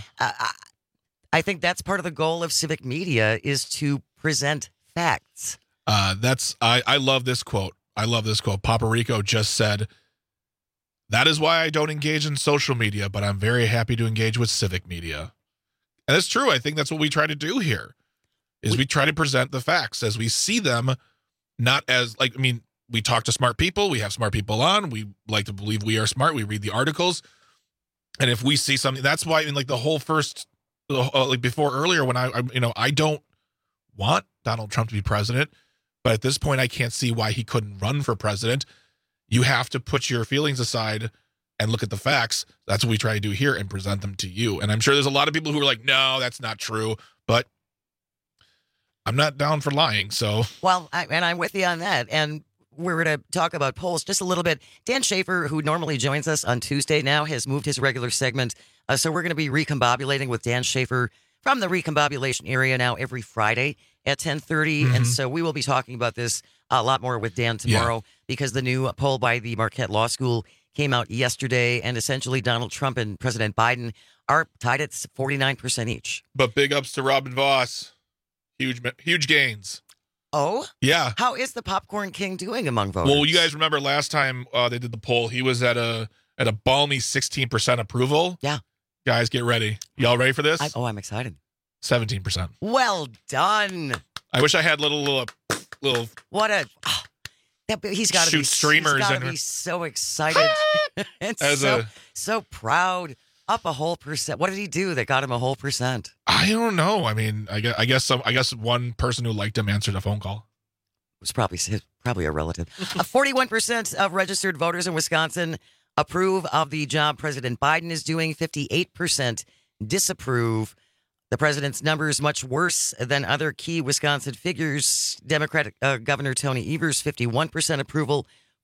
[SPEAKER 16] I think that's part of the goal of civic media is to present facts.
[SPEAKER 17] I love this quote. Papa Rico just said, "That is why I don't engage in social media, but I'm very happy to engage with civic media." And it's true. I think that's what we try to do here is we try to present the facts as we see them, not as we talk to smart people. We have smart people on. We like to believe we are smart. We read the articles. And if we see something, that's why in the whole first, before earlier when I don't want Donald Trump to be president, but at this point I can't see why he couldn't run for president. You have to put your feelings aside and look at the facts. That's what we try to do here and present them to you. And I'm sure there's a lot of people who are like, no, that's not true. But I'm not down for lying. So,
[SPEAKER 16] well, I'm with you on that. And we're going to talk about polls just a little bit. Dan Schaefer, who normally joins us on Tuesday now, has moved his regular segment. So we're going to be recombobulating with Dan Schaefer from the recombobulation area now every Friday at 10:30. And so we will be talking about this a lot more with Dan tomorrow because the new poll by the Marquette Law School came out yesterday, and essentially Donald Trump and President Biden are tied at 49% each.
[SPEAKER 17] But big ups to Robin Voss. Huge gains.
[SPEAKER 16] Oh?
[SPEAKER 17] Yeah.
[SPEAKER 16] How is the Popcorn King doing among voters?
[SPEAKER 17] Well, you guys remember last time they did the poll, he was at a balmy 16% approval.
[SPEAKER 16] Yeah.
[SPEAKER 17] Guys, get ready. Y'all ready for this?
[SPEAKER 16] I'm excited.
[SPEAKER 17] 17%.
[SPEAKER 16] Well done.
[SPEAKER 17] I wish I had little.
[SPEAKER 16] What a... he's got to be
[SPEAKER 17] streamers.
[SPEAKER 16] He's got to be so excited and so proud. Up a whole percent. What did he do that got him a whole percent?
[SPEAKER 17] I don't know. I mean, I guess one person who liked him answered a phone call.
[SPEAKER 16] It was probably a relative. 41% of registered voters in Wisconsin approve of the job President Biden is doing. 58% disapprove. The president's numbers much worse than other key Wisconsin figures. Democratic Governor Tony Evers, 51% approval,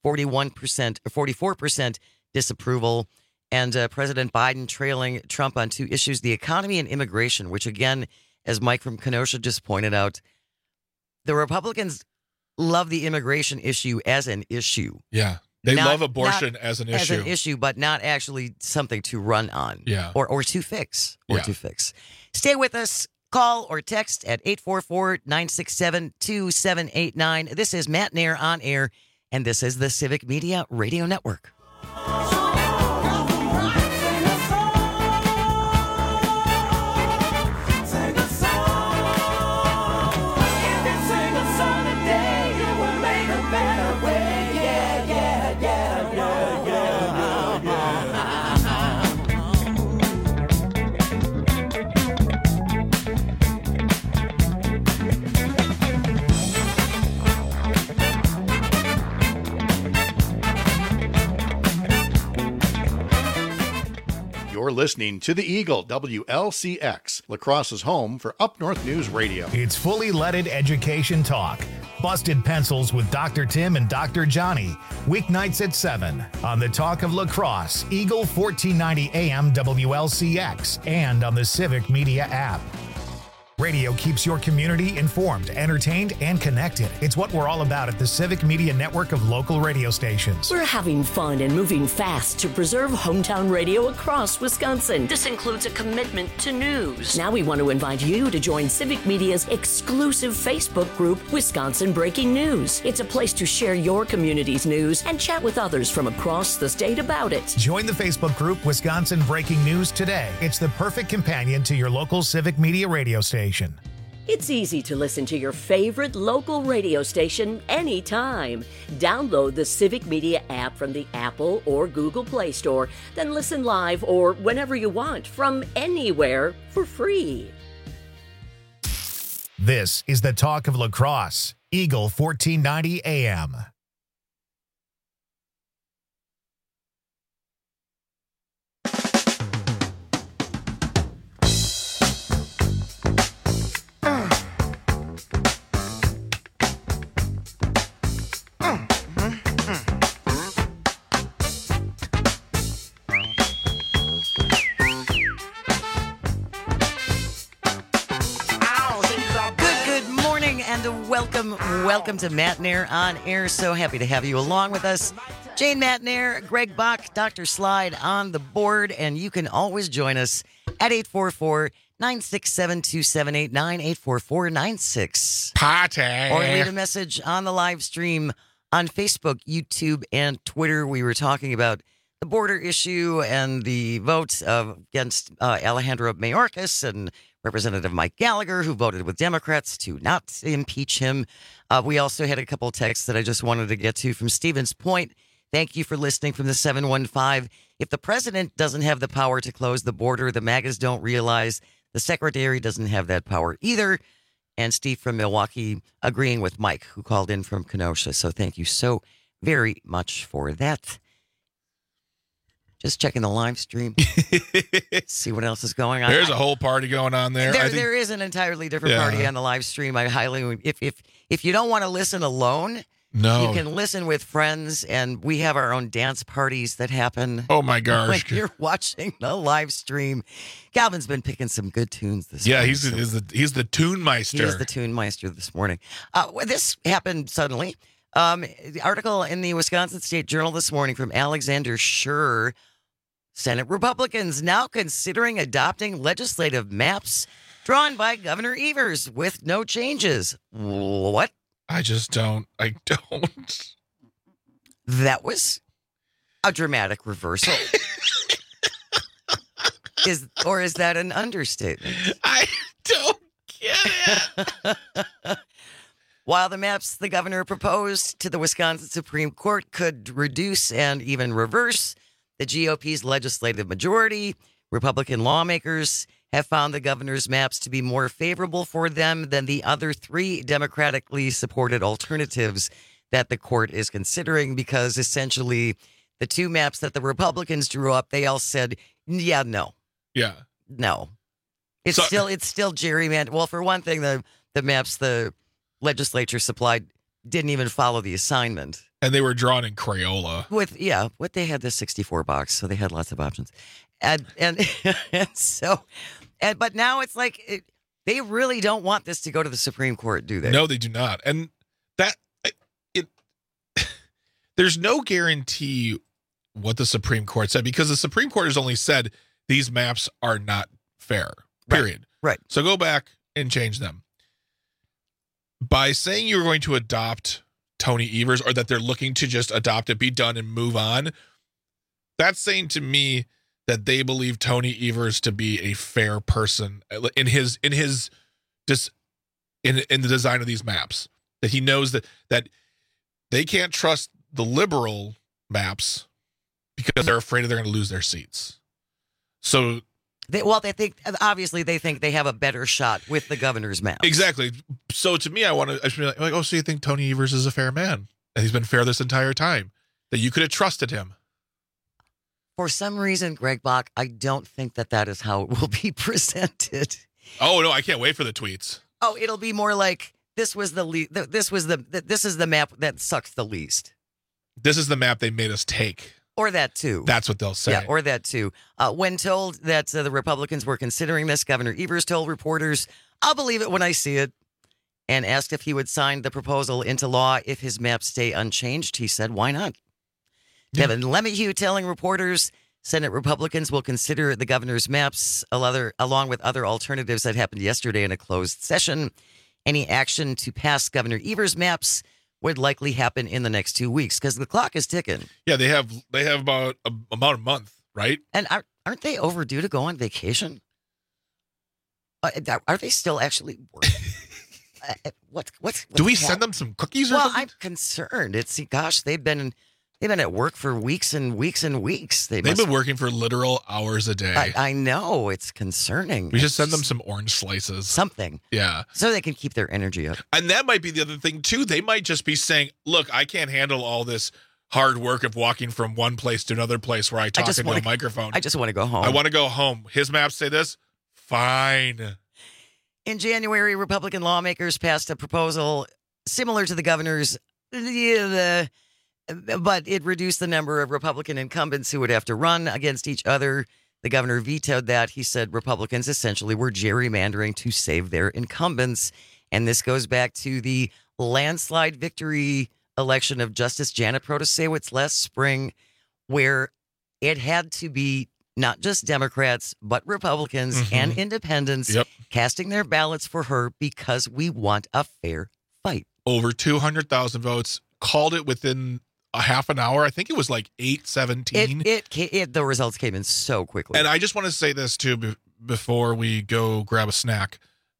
[SPEAKER 16] 44% disapproval. And President Biden trailing Trump on two issues, the economy and immigration, which, again, as Mike from Kenosha just pointed out, the Republicans love the immigration issue as an issue.
[SPEAKER 17] Yeah. They love abortion as an issue.
[SPEAKER 16] As an issue, but not actually something to run on.
[SPEAKER 17] Yeah.
[SPEAKER 16] Or to fix. To fix. Stay with us. Call or text at 844-967-2789. This is Matt Nair on air, and this is the Civic Media Radio Network.
[SPEAKER 8] You're listening to The Eagle, WLCX, La Crosse's home for Up North News Radio.
[SPEAKER 1] It's fully leaded education talk. Busted Pencils with Dr. Tim and Dr. Johnny. Weeknights at 7 on the Talk of La Crosse, Eagle 1490 AM WLCX, and on the Civic Media app. Radio keeps your community informed, entertained, and connected. It's what we're all about at the Civic Media Network of local radio stations.
[SPEAKER 3] We're having fun and moving fast to preserve hometown radio across Wisconsin. This includes a commitment to news. Now we want to invite you to join Civic Media's exclusive Facebook group, Wisconsin Breaking News. It's a place to share your community's news and chat with others from across the state about it.
[SPEAKER 1] Join the Facebook group Wisconsin Breaking News today. It's the perfect companion to your local Civic Media radio station.
[SPEAKER 3] It's easy to listen to your favorite local radio station anytime. Download the Civic Media app from the Apple or Google Play Store, then listen live or whenever you want from anywhere for free.
[SPEAKER 1] This is the talk of La Crosse, Eagle 1490 AM.
[SPEAKER 16] Welcome to Matt Nair on Air. So happy to have you along with us. Jane Matt Nair, Greg Bach, Dr. Slide on the board, and you can always join us at 844-967-2789, 844-96.
[SPEAKER 17] Party.
[SPEAKER 16] Or leave a message on the live stream on Facebook, YouTube, and Twitter. We were talking about the border issue and the vote against Alejandro Mayorkas and Representative Mike Gallagher, who voted with Democrats to not impeach him. We also had a couple texts that I just wanted to get to from Stevens Point. Thank you for listening from the 715. If the president doesn't have the power to close the border, the MAGAs don't realize the secretary doesn't have that power either. And Steve from Milwaukee agreeing with Mike, who called in from Kenosha. So thank you so very much for that. Just checking the live stream. See what else is going on.
[SPEAKER 17] There's a whole party going on there.
[SPEAKER 16] There is an entirely different party on the live stream. I highly, if you don't want to listen alone, you can listen with friends, and we have our own dance parties that happen.
[SPEAKER 17] Oh my gosh!
[SPEAKER 16] When you're watching the live stream, Calvin's been picking some good tunes this morning.
[SPEAKER 17] Yeah, he's the tune meister.
[SPEAKER 16] He's the tune meister this morning. This happened suddenly. The article in the Wisconsin State Journal this morning from Alexander Schur. Senate Republicans now considering adopting legislative maps drawn by Governor Evers with no changes. What?
[SPEAKER 17] I don't.
[SPEAKER 16] That was a dramatic reversal. Is that an understatement?
[SPEAKER 17] I don't get it.
[SPEAKER 16] While the maps the governor proposed to the Wisconsin Supreme Court could reduce and even reverse the GOP's legislative majority, Republican lawmakers have found the governor's maps to be more favorable for them than the other three democratically supported alternatives that the court is considering, because essentially the two maps that the Republicans drew up, they all said, yeah, no.
[SPEAKER 17] Yeah.
[SPEAKER 16] No. It's still gerrymandered. Well, for one thing, the maps the legislature supplied didn't even follow the assignment.
[SPEAKER 17] And they were drawn in Crayola.
[SPEAKER 16] They had the 64 box, so they had lots of options. But now it's like they really don't want this to go to the Supreme Court, do they?
[SPEAKER 17] No, they do not. And there's no guarantee what the Supreme Court said, because the Supreme Court has only said these maps are not fair, period.
[SPEAKER 16] Right.
[SPEAKER 17] So go back and change them. By saying you're going to adopt Tony Evers, or that they're looking to just adopt it, be done, and move on, that's saying to me that they believe Tony Evers to be a fair person in the design of these maps. That he knows that they can't trust the liberal maps because they're afraid they're going to lose their seats. So
[SPEAKER 16] they think they have a better shot with the governor's maps.
[SPEAKER 17] Exactly. So to me, I should be like, oh, so you think Tony Evers is a fair man? And he's been fair this entire time? That you could have trusted him?
[SPEAKER 16] For some reason, Greg Bach, I don't think that is how it will be presented.
[SPEAKER 17] Oh no, I can't wait for the tweets.
[SPEAKER 16] Oh, it'll be more like this is the map that sucks the least.
[SPEAKER 17] This is the map they made us take.
[SPEAKER 16] Or that, too.
[SPEAKER 17] That's what they'll say.
[SPEAKER 16] Yeah, or that, too. When told that the Republicans were considering this, Governor Evers told reporters, "I'll believe it when I see it," and asked if he would sign the proposal into law if his maps stay unchanged. He said, why not? Devin LeMahieu telling reporters Senate Republicans will consider the governor's maps along with other alternatives that happened yesterday in a closed session. Any action to pass Governor Evers' maps would likely happen in the next 2 weeks because the clock is ticking.
[SPEAKER 17] Yeah, they have about a month, right?
[SPEAKER 16] And aren't they overdue to go on vacation? Are they still actually working? What's
[SPEAKER 17] Do we send them some cookies or
[SPEAKER 16] well,
[SPEAKER 17] something?
[SPEAKER 16] I'm concerned. They've been at work for weeks and weeks and weeks.
[SPEAKER 17] They've been working for literal hours a day.
[SPEAKER 16] I know. It's concerning.
[SPEAKER 17] We should send them some orange slices.
[SPEAKER 16] Something.
[SPEAKER 17] Yeah.
[SPEAKER 16] So they can keep their energy up.
[SPEAKER 17] And that might be the other thing, too. They might just be saying, look, I can't handle all this hard work of walking from one place to another place where I talk into a microphone.
[SPEAKER 16] I just want to go home.
[SPEAKER 17] I want to go home. His maps say this. Fine.
[SPEAKER 16] In January, Republican lawmakers passed a proposal similar to the governor's, but it reduced the number of Republican incumbents who would have to run against each other. The governor vetoed that. He said Republicans essentially were gerrymandering to save their incumbents. And this goes back to the landslide victory election of Justice Janet Protasiewicz last spring, where it had to be not just Democrats, but Republicans and independents casting their ballots for her because we want a fair fight.
[SPEAKER 17] Over 200,000 votes, called it within a half an hour. I think it was like 8:17.
[SPEAKER 16] The results came in so quickly.
[SPEAKER 17] And I just want to say this, too, before we go grab a snack.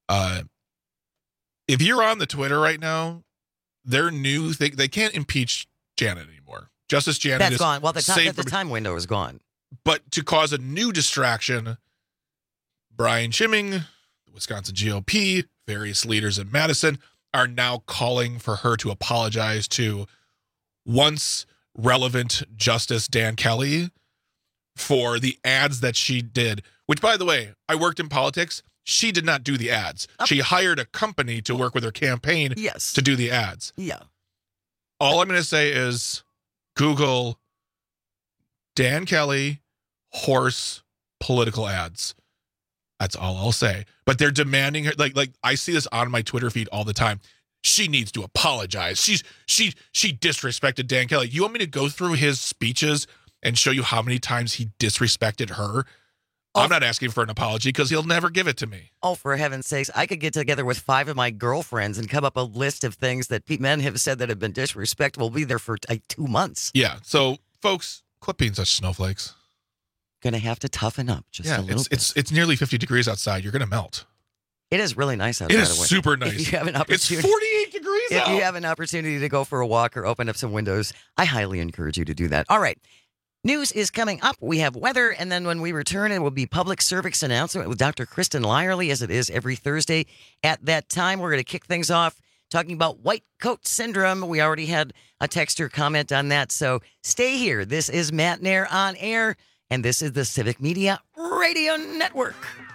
[SPEAKER 17] If you're on the Twitter right now, their new thing, they can't impeach Janet anymore. Justice Janet
[SPEAKER 16] That's
[SPEAKER 17] is
[SPEAKER 16] gone. Well, the
[SPEAKER 17] safe
[SPEAKER 16] time window is gone.
[SPEAKER 17] But to cause a new distraction, Brian Schimming, the Wisconsin GOP, various leaders in Madison are now calling for her to apologize to once relevant Justice Dan Kelly for the ads that she did, which, by the way, I worked in politics. She did not do the ads. She hired a company to work with her campaign to do the ads.
[SPEAKER 16] Yeah.
[SPEAKER 17] All I'm going to say is Google Dan Kelly horse political ads. That's all I'll say. But they're demanding her, like I see this on my Twitter feed all the time. She needs to apologize. She disrespected Dan Kelly. You want me to go through his speeches and show you how many times he disrespected her? I'm not asking for an apology because he'll never give it to me.
[SPEAKER 16] Oh, for heaven's sakes. I could get together with 5 of my girlfriends and come up a list of things that men have said that have been disrespectful. We'll be there for like 2 months.
[SPEAKER 17] Yeah. So, folks, quit being such snowflakes.
[SPEAKER 16] Gonna have to toughen up just a little bit.
[SPEAKER 17] It's nearly 50 degrees outside. You're gonna melt.
[SPEAKER 16] It is really nice outside.
[SPEAKER 17] It is super nice.
[SPEAKER 16] If you have an opportunity,
[SPEAKER 17] it's 48 degrees
[SPEAKER 16] If
[SPEAKER 17] out.
[SPEAKER 16] you have an opportunity to go for a walk or open up some windows, I highly encourage you to do that. All right. News is coming up. We have weather, and then when we return, it will be public service announcement with Dr. Kristen Lyerly, as it is every Thursday. At that time, we're going to kick things off talking about white coat syndrome. We already had a texter comment on that, so stay here. This is Matt Nair on air, and this is the Civic Media Radio Network.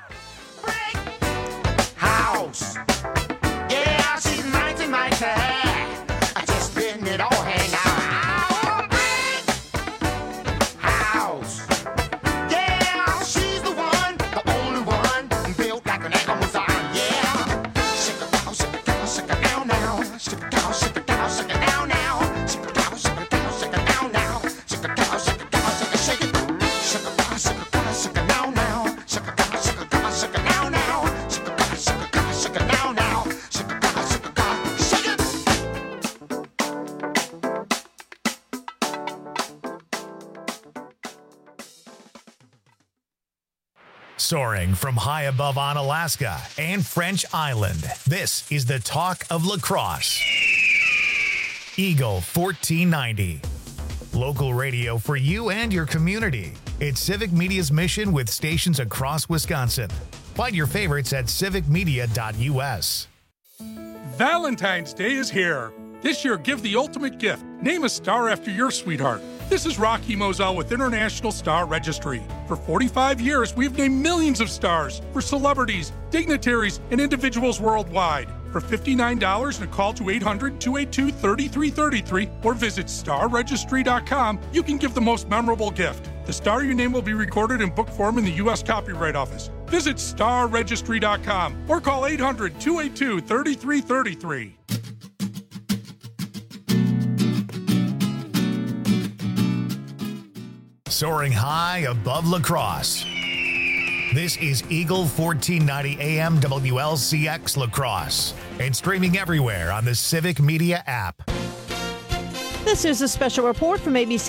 [SPEAKER 19] House. Yeah, she's mighty, mighty. I just didn't it all hang out. House. Yeah, she's the one, the only one, built like an Amazon. Yeah. Shake it down, shake it down, shake it down now. Shake it down, shake it down, shake it down now. Shake it down, shake it down, shake it down now. Shake it down, shake it down, shake it, shake it. Shake it down, shake it down, shake it down now. Shake it down, shake it down, shake it down now. Shake it down, shake it down, shake it down now. Shake it down, shake it down, shake it.
[SPEAKER 1] Soaring from high above on Alaska and French Island, this is the talk of lacrosse. Eagle 1490. Local radio for you and your community. It's Civic Media's mission with stations across Wisconsin. Find your favorites at civicmedia.us.
[SPEAKER 21] Valentine's Day is here. This year, give the ultimate gift. Name a star after your sweetheart. This is Rocky Moselle with International Star Registry. For 45 years, we've named millions of stars for celebrities, dignitaries, and individuals worldwide. For $59 and a call to 800-282-3333 or visit starregistry.com, you can give the most memorable gift. The star you name will be recorded in book form in the U.S. Copyright Office. Visit starregistry.com or call 800-282-3333.
[SPEAKER 1] Soaring high above La Crosse. This is Eagle 1490 AM WLCX La Crosse and streaming everywhere on the Civic Media app.
[SPEAKER 7] This is a special report from ABC